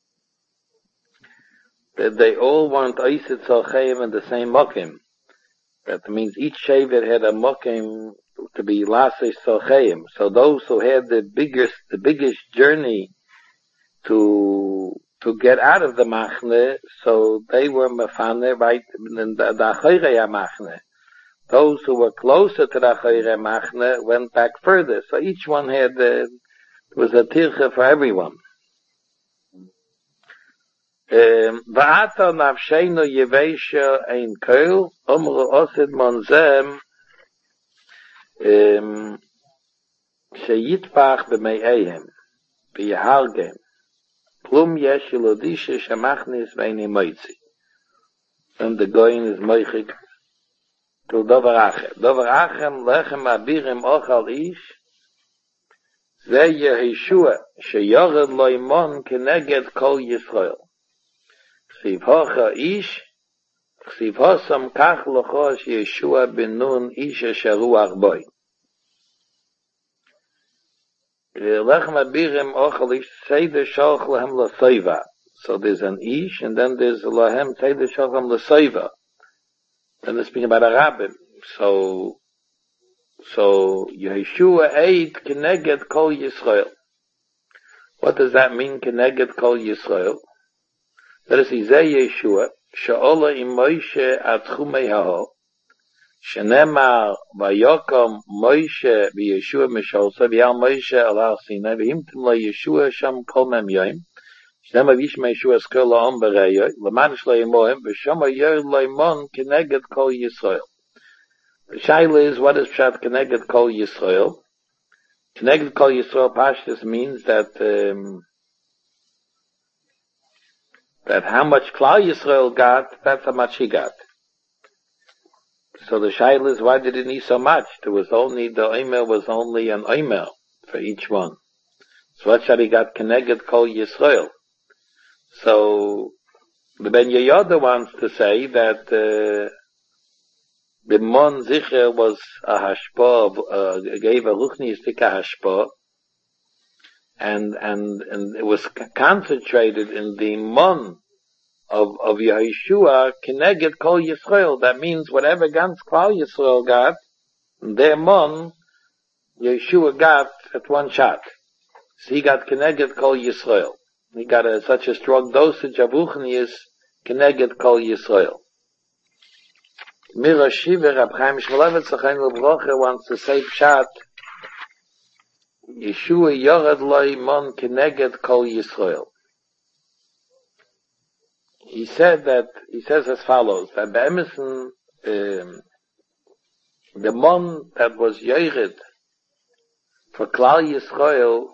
that they all want Oiset Zocheim in the same Mokim. That means each Shevet had a Mokim to be Lasis Zocheim. So those who had the biggest journey to get out of the Machne, so they were Mefane right in the Achoirei Machne. Those who were closer to the Achoirei Machne went back further. So each one had, was a tirche for everyone. Va'ata nafsheinu yevesha ein koil, omru osid monzem, sheyitpach b'mei'ehem, b'yahargem, plum yesh yilodisha shemachnis ve'ini moitzi. And the goyin is moichik to dover achem. Dover achem lechem abirim ochal ish, ze yehishua, sheyored loimon keneged kol Yisrael. Chsiv hocha ish, chsiv hosam kach lochos Yeshua ben Nun ish asher ruach boi. Lechem abirim ochal ish, seder sholch lahem l'soiva. So there's an ish, and then there's lahem seder sholch lahem l'soiva. Then they're speaking about a rabbin. So Yeshua ate keneged kol Yisrael. What does that mean, keneged kol Yisrael? Let us see, Zeh Yeshua, she'ola im Moshe at chumei ha'o, shenemar vayokom Moshe v'Yeshua misholsa, v'yal Moshe al har Sinai, v'himtim lo Yeshua sham kol mem yoim, shenemar v'yishma Yeshua skol la'om bereyo, l'manish lo yimoim, v'shama yor lo yimon keneged kol Yisrael. The shaila is, what is pshat keneged kol Yisrael? Keneged kol Yisrael pashtus means that how much Klal Yisrael got, that's how much he got. So the shaila is, why did he need so much? The omer was only an omer for each one. So what shall he got keneged kol Yisrael? So the Ben Yehoyada wants to say that the Mon Zicher was a hashpa, gave a ruchnistic hashpa, and it was concentrated in the Mon of Yeshua keneged kol Yisrael. That means whatever Gans Klal Yisrael got, their Mon, Yeshua got at one shot. So he got keneged kol Yisrael. He got such a strong dosage of ruchnius keneged kol Yisrael. Mira Shiva, Rab Chaim Shmulevitz Zachein L'Brocha wants to say pshat Yeshua Yored Loi Mon Keneged Kol Yisrael. He says as follows, that by Emerson, the Mon that was Yored for Klal Yisrael,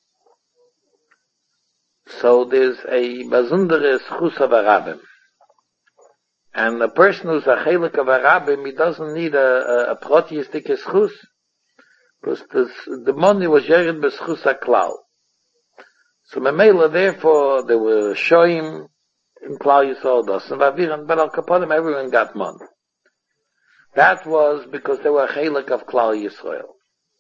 so there's a Bazundere Schus of a Rabbim. And a person who's a Chelik of a Rabbim, he doesn't need a Proteistic Schus, because the money was Yored B'Schus HaKlal. So Memela, therefore, there were Shoim in Klal Yisrael, and Vaviran, but Al Kaponim, everyone got money. That was because they were Chelik of Klal Yisrael.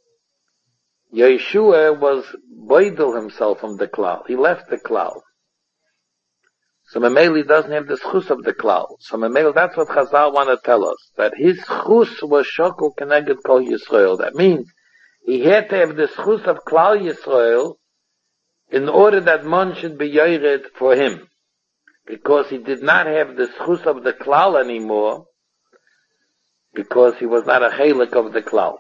Yeshua was boidel himself from the Klal. He left the Klal. So Memeli doesn't have the schus of the Klal. So Memeli, that's what Chazal want to tell us. That his schus was shokul keneged kol Yisrael. That means he had to have the schus of Klal Yisrael in order that man should be yored for him. Because he did not have the schus of the Klal anymore, because he was not a chelik of the Klal.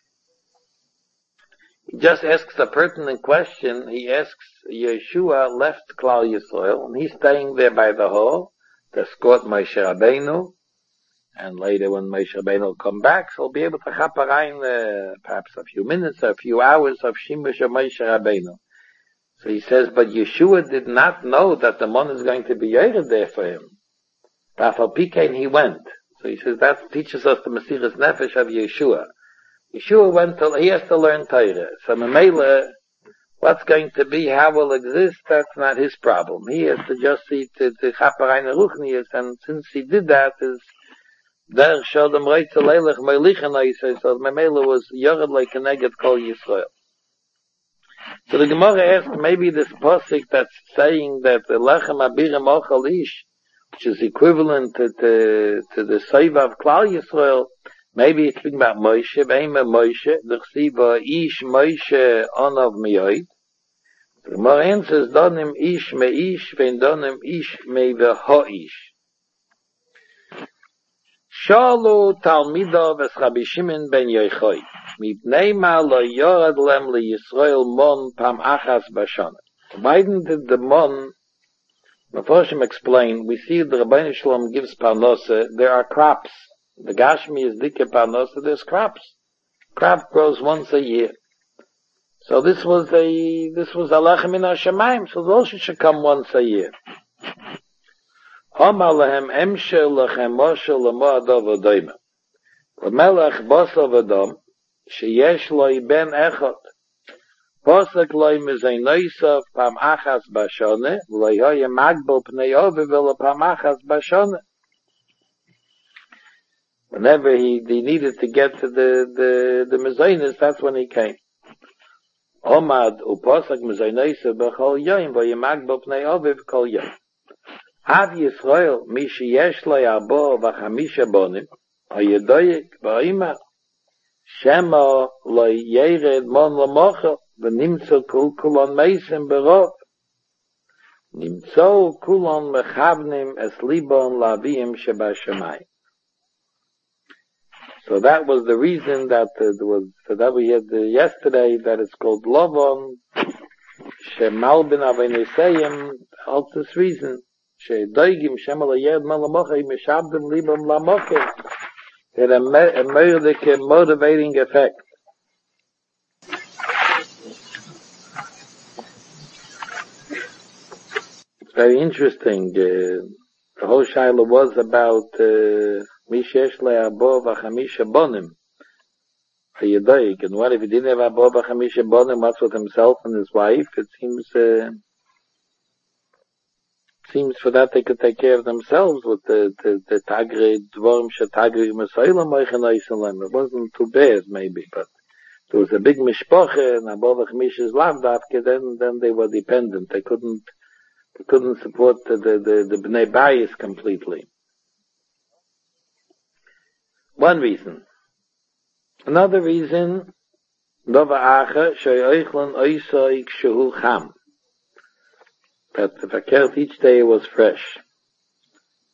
He just asks a pertinent question. He asks, Yeshua left Klal Yisrael, and he's staying there by the hole to escort Moshe Rabbeinu, and later when Moshe Rabbeinu will come back, so he'll be able to chaparein perhaps a few minutes, a few hours of Shimush of Moshe Rabbeinu. So he says, but Yeshua did not know that the man is going to be yored there for him. After Pikain he went. So he says that teaches us the Mesiras Nefesh of Yeshua. Yeshua went till he has to learn Torah. So Memela, what's going to be, how will exist, that's not his problem. He has to just see to Chaparein Ruchnius, and since he did that, is Der Shodem Reitzel Eilech Melichanai, so Memela was Yored like Keneged Kol Yisrael. So the Gemara asked, maybe this pasuk that's saying that the Lechem Abirim Ochel Ish, which is equivalent to the Seiva of Klal Yisrael, maybe it's speaking about Moshe, Be'ema Moshe, the Chsiva Ish Moshe Onav Miyoid. The Gemara answers, Donim Ish Me-Ish, Vein Donim Ish Me-Veho-Ish. Shalu Talmidov es Rabbi Shimon ben Yochai. Mipnei ma lo yorad lem li Yisrael mon pam achas bashana. Why did the mon, Meforshim explain, we see the Rabbeinu Shalom gives parnasa, there are crops. The Gashmi is dike parnasa, there's crops. Crop grows once a year. So this was a lechem min hashamayim, so those should come once a year. Hama lehem emsher lechem moshe lemo adov adoyma. Lemelech bosav adom, sheyesh loi ben echot. Posek loi mizay noisav pam achas bashone, loi hoye magbel pnei ove velo pam achas bashone. Whenever he needed to get to the mezainis, that's when he came. Omad uposek mizay noisav b'chol yoyim, voye magbel pnei ove v'kol yoyim. Av Yisrael, mi sheyesh loi arbo v'chamisha bonim, hayedoyek v'oima, shema loi yered mon lamocha, v'nimtzo kulon meisim berov, nimtzo kulon mechavnim es libon lavim shebashamayim. So that was the reason that that we had yesterday, that it's called Lovon, shemalbin avenisayim, all this reason. Shedoigim shemala yed malamocha mishabdim libam lamoche. It had a motivating effect. It's very interesting. The whole shaila was about mishesh le'abo v'chamisha bonim. Hayedoig. And what if he didn't have abo v'chamisha bonim? What's with himself and his wife? It seems for that they could take care of themselves with the tagre dvorim shetagre mesayla moichenaisalem. It wasn't too bad maybe, but there was a big mishpoche and above mishes lavdavke. Then they were dependent. They couldn't support the bnei bayis completely. One reason. Another reason, nova acha sheyoichlon oisoik shehu cham. That the verkehrt each day was fresh.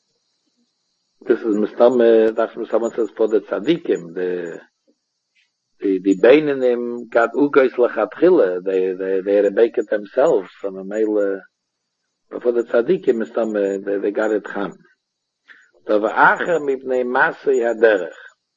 This is Mistama, that's Mistama says for the tzaddikim, the Beinenim got Ugois Lachatchila, they had to bake it themselves, from a male, before the Tzadikim, they got it Cham. So, V'acher mipnei Masei Haderech.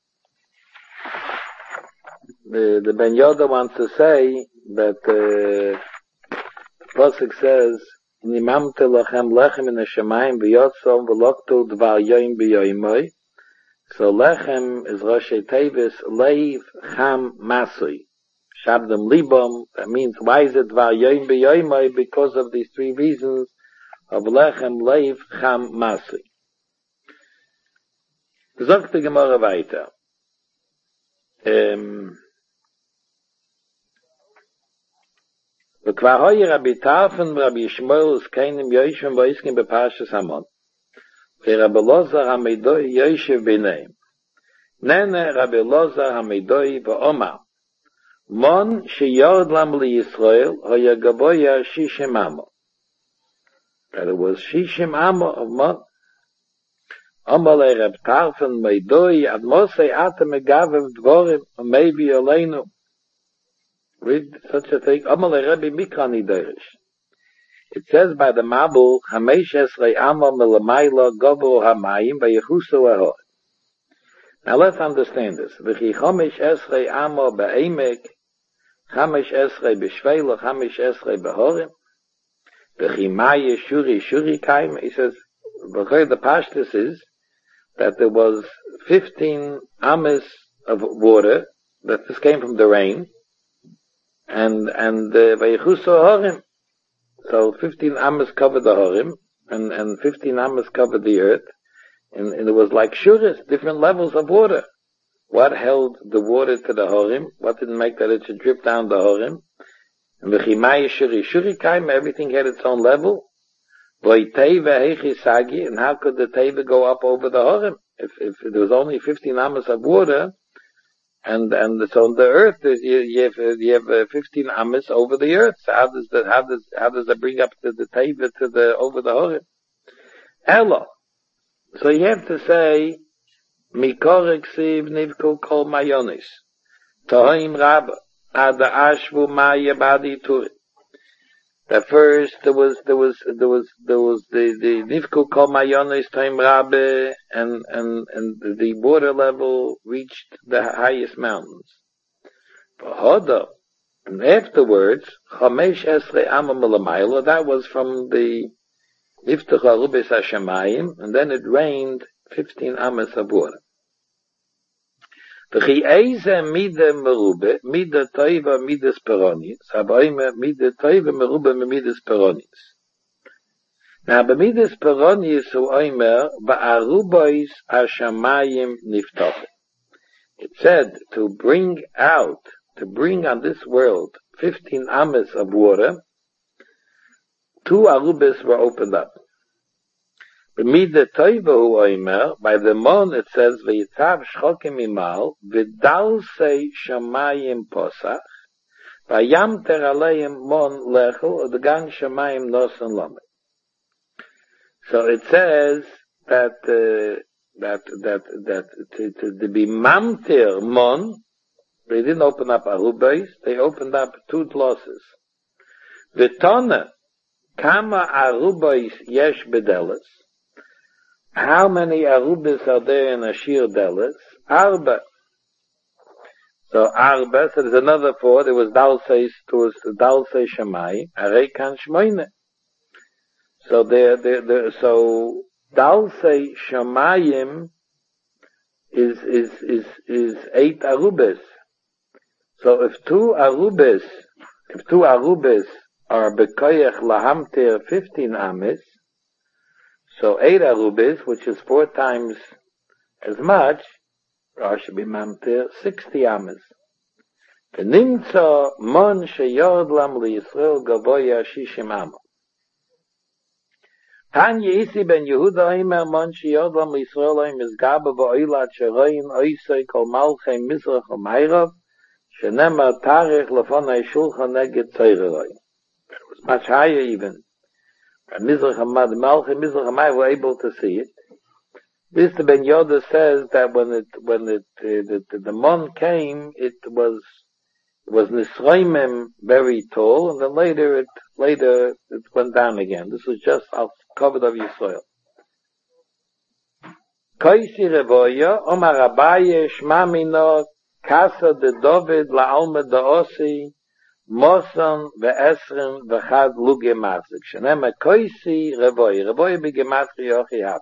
The Ben Yoda wants to say that, the Pasuk says, Nimamte lachem lechem in Hashemayim v'yotzom v'loktu dvar yoim b'yoimoi. So lechem is Roshei Tevis leiv cham masui. Shabdam libam, that means why is it dvar yoim b'yoimoi? Because of these three reasons of lechem leiv cham masui. Sagt die Gemara weiter. וכבר הוי רבי טרפן ורבי ישמעאל זקנים יושבים ועוסקים בפרשת המון. ורבי אלעזר המדוי יושב ביניהם. ננה רבי אלעזר המדוי ואומר, מון שיורד להם לישראל היה גבוה 60 אמו. That it was 60 אמו of mon. אמר לרבי טרפן מדוי עד מוסי אתם מגבב דבורים ומביא עלינו. Read such a thing. It says by the Mabul, Hamesh Esrei Amma Milamayla Gobo Hamayim Vayechusu Ahor. Now let's understand this. V'chi Chamesh Esrei Amma Ba'emek, Chamesh Esrei B'Shveila, Chamesh Esrei B'Horim, V'chi Maya Shuri Kaim. He says, the Pashtus is that there was 15 amas of water, that this came from the rain, and Vayechusu Horim. So 15 amas covered the Horim, and 15 amas covered the earth, and it was like shuras, different levels of water. What held the water to the Horim? What didn't make that it should drip down the Horim? And V'chimai Shuri Kaim, everything had its own level. V'iteva Heichi Sagi, and how could the Teva go up over the Horim? If there was only 15 amas of water, and so on the earth you have 15 amas over the earth. So how does that bring up the teva to the over the horim? Elo. So you have to say mikorek siv nivku kol mayonis tohim rab ad ashvu maya badi turi. That first there was the nivku kol mayonis tohim rabbe, and the water level reached the highest mountains. And afterwards, Chamesh Esrei Amma Milamayla, that was from the Niftach Arubis Hashemayim, and then it rained 15 amas of water. V'chi eize mida merube, mida toiva midas peronis, haboime mida toiva merube midas peronis. Now, b'midas peronis hu oimer, ba'arubois hashamayim niftoche. It said to bring on this world 15 amas of water, 2 arubas were opened up. B'mida toiva hu oimer, by the mon it says, v'yitzav shchokim imal, v'dalsei shamayim posach, v'yam ter aleim mon lechel, v'gan shamayim nosan lomet. So it says that to be mamtir mon, they didn't open up arubais, they opened up 2 glosses. V'tona, kama arubais yesh bedelis. How many arubis are there in Ashir Delis? Arba. So Arba, so there's another 4, there was Dalsei Shamai, Areikan Shmoine. So so Dalsei Shamayim is 8 arubis. So if 2 arubis are bekoyach lahamtir 15 amis, so 8 arubis, which is 4 times as much, should be mamtir 60 amis. V'nimtza mon sheyord lam liyisrael gavoya 60 amo. Tanya isi ben Yehuda oimer mon sheyord lam liyisrael oim is gaba v'oilat sheroin oisei kol malchei mizrach u'mayrav shenemar tarich lefonai shulchan neged tzeireroin. It was much higher even. Mizrach Hamad Malchei Mizrach Hamay were able to see it. Mr. Ben Yoda says that the mon came, it was Nisraimim very tall, and then later it went down again. This was just covered of Yisrael. Koisi Revoya, Omar Abaye, Shma Mino, Kasa de David, La'alma de Osi, Mosan, Ve'esrim, Ve'chad, Luge Matzik. Shenema Koisi Revoya begematri Yochi Hab.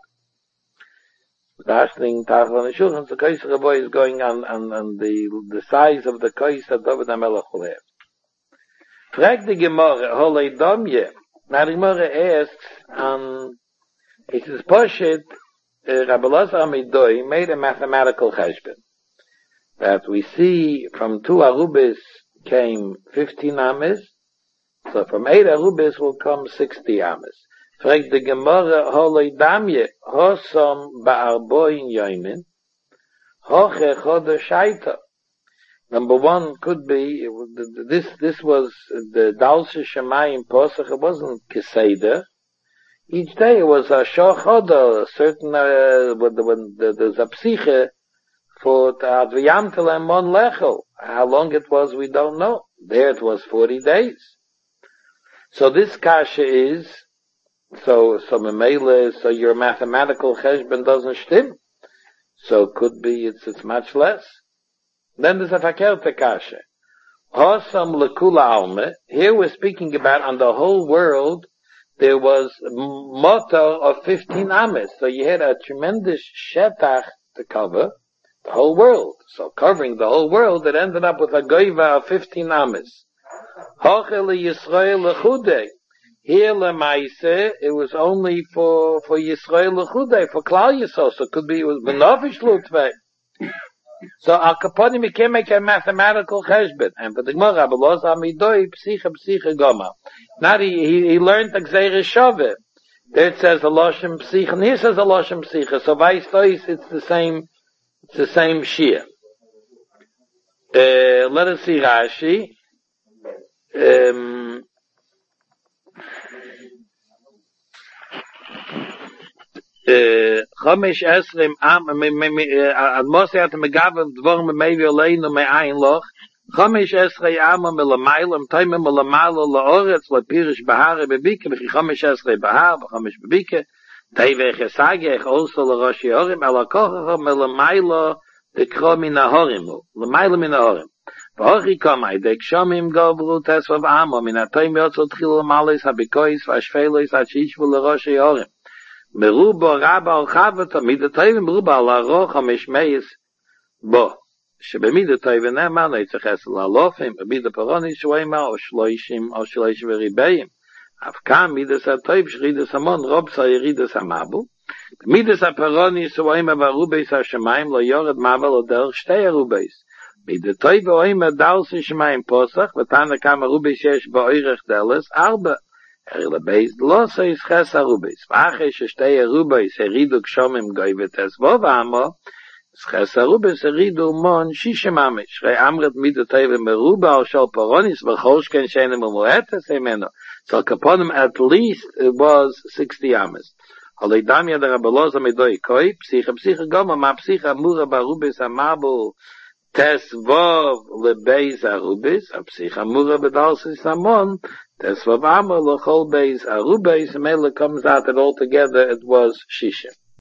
Dashling Tachon and Shulchan, so Koisi Revoya is going on the size of the Kois that David HaMelech will have. Frag the Gemara, Holei Domye. Now the Gemara asks, it is Poshet, Rabbi Elazar Amidoi made a mathematical cheshbon that we see from 2 arubis came 15 ames, so from 8 arubis will come 60 ames. Frag the Gemara holoi damye hosom ba'arboin yoimin hoche chodesh shaita. Number 1 could be this was the Dalshe Shemayim Posach. It wasn't Keseder. Each day it was a shochoda, a certain, when there's a psiche for Adviyamtel and Mon Lechel. How long it was, we don't know. There it was 40 days. So this kasha is, so memele, so your mathematical cheshbon doesn't stim. So it could be, it's much less. Then there's a fakerte kasha. Hosam lekula alme. Here we're speaking about on the whole world, there was a motto of 15 ames. So you had a tremendous shetach to cover the whole world. So covering the whole world, it ended up with a goiva of 15 ames. Hochele Yisrael lechude. Here lemaise, it was only for Yisrael lechude, for Klal Yisrael. So it could be, it was benofish lutvei. So Al Kaponim, he can make a mathematical cheshbon. And for the Gemara, Rabbi Elazar Amidoi, psicha goma. Now he learned the Gzeirah Shaveh. There it says a Loshem psicha, and here says a Loshem psicha. So vice versa, it's the same shir. Let us see Rashi. Chomish Esrim Am Moshe hat megav dvorm mevi oleinu me'ayin loch Chomish Esrei Am melamaylam taimim melamalo laoretz lepirish bahare bebike v'chi Chomish Esrei bahar v'chomish bebike teivech esagech also l'rosh yorim alakochacha melamaylo dekro min ahorimu lamaylo min ahorim v'hochi kamay dek shomim govru tesvav amo min atoim yotzot chil lamalis habikois v'ashfelois achishvu l'rosh yorim Meruba Rabba al Chavata Midatayim Meruba al Aroch HaMishmeis Bo Shebemida Tayim Ne'ema Neitzaches L'Alofim Bemida Paroni Shweima O Shloishim V'Ribeim Avkam Midas HaTayim Shridas Hamon Rob Sayiridas Hamabu Midas HaParoni Shweima V'Arubeis HaShemayim Lo Yored Mavel O Derech Shtei Arubeis Midatayim V'Oima Dalsi Shemayim Posach V'Tana Kam Arubeis Yesh Ba'oirech Deles Arba Based loss is ches arubis. Vache shtei arubis heridu kshomim goyvet esvov amo. Ches arubis heridu mon shishem amish. Shrei amret midatayv meruba al shal paronis v'choshken shenem umoetes emeno. So kaponim at least it was 60 ames. Holei damya der Rabbi Elazar Amidoi koi psicha goma ma psicha mura barubis amabu tesvov lebeis arubis. A psicha mura bedalsis amon. That's what Amar L'chol Beis Arubais, and Mela comes out that altogether it was Shishim.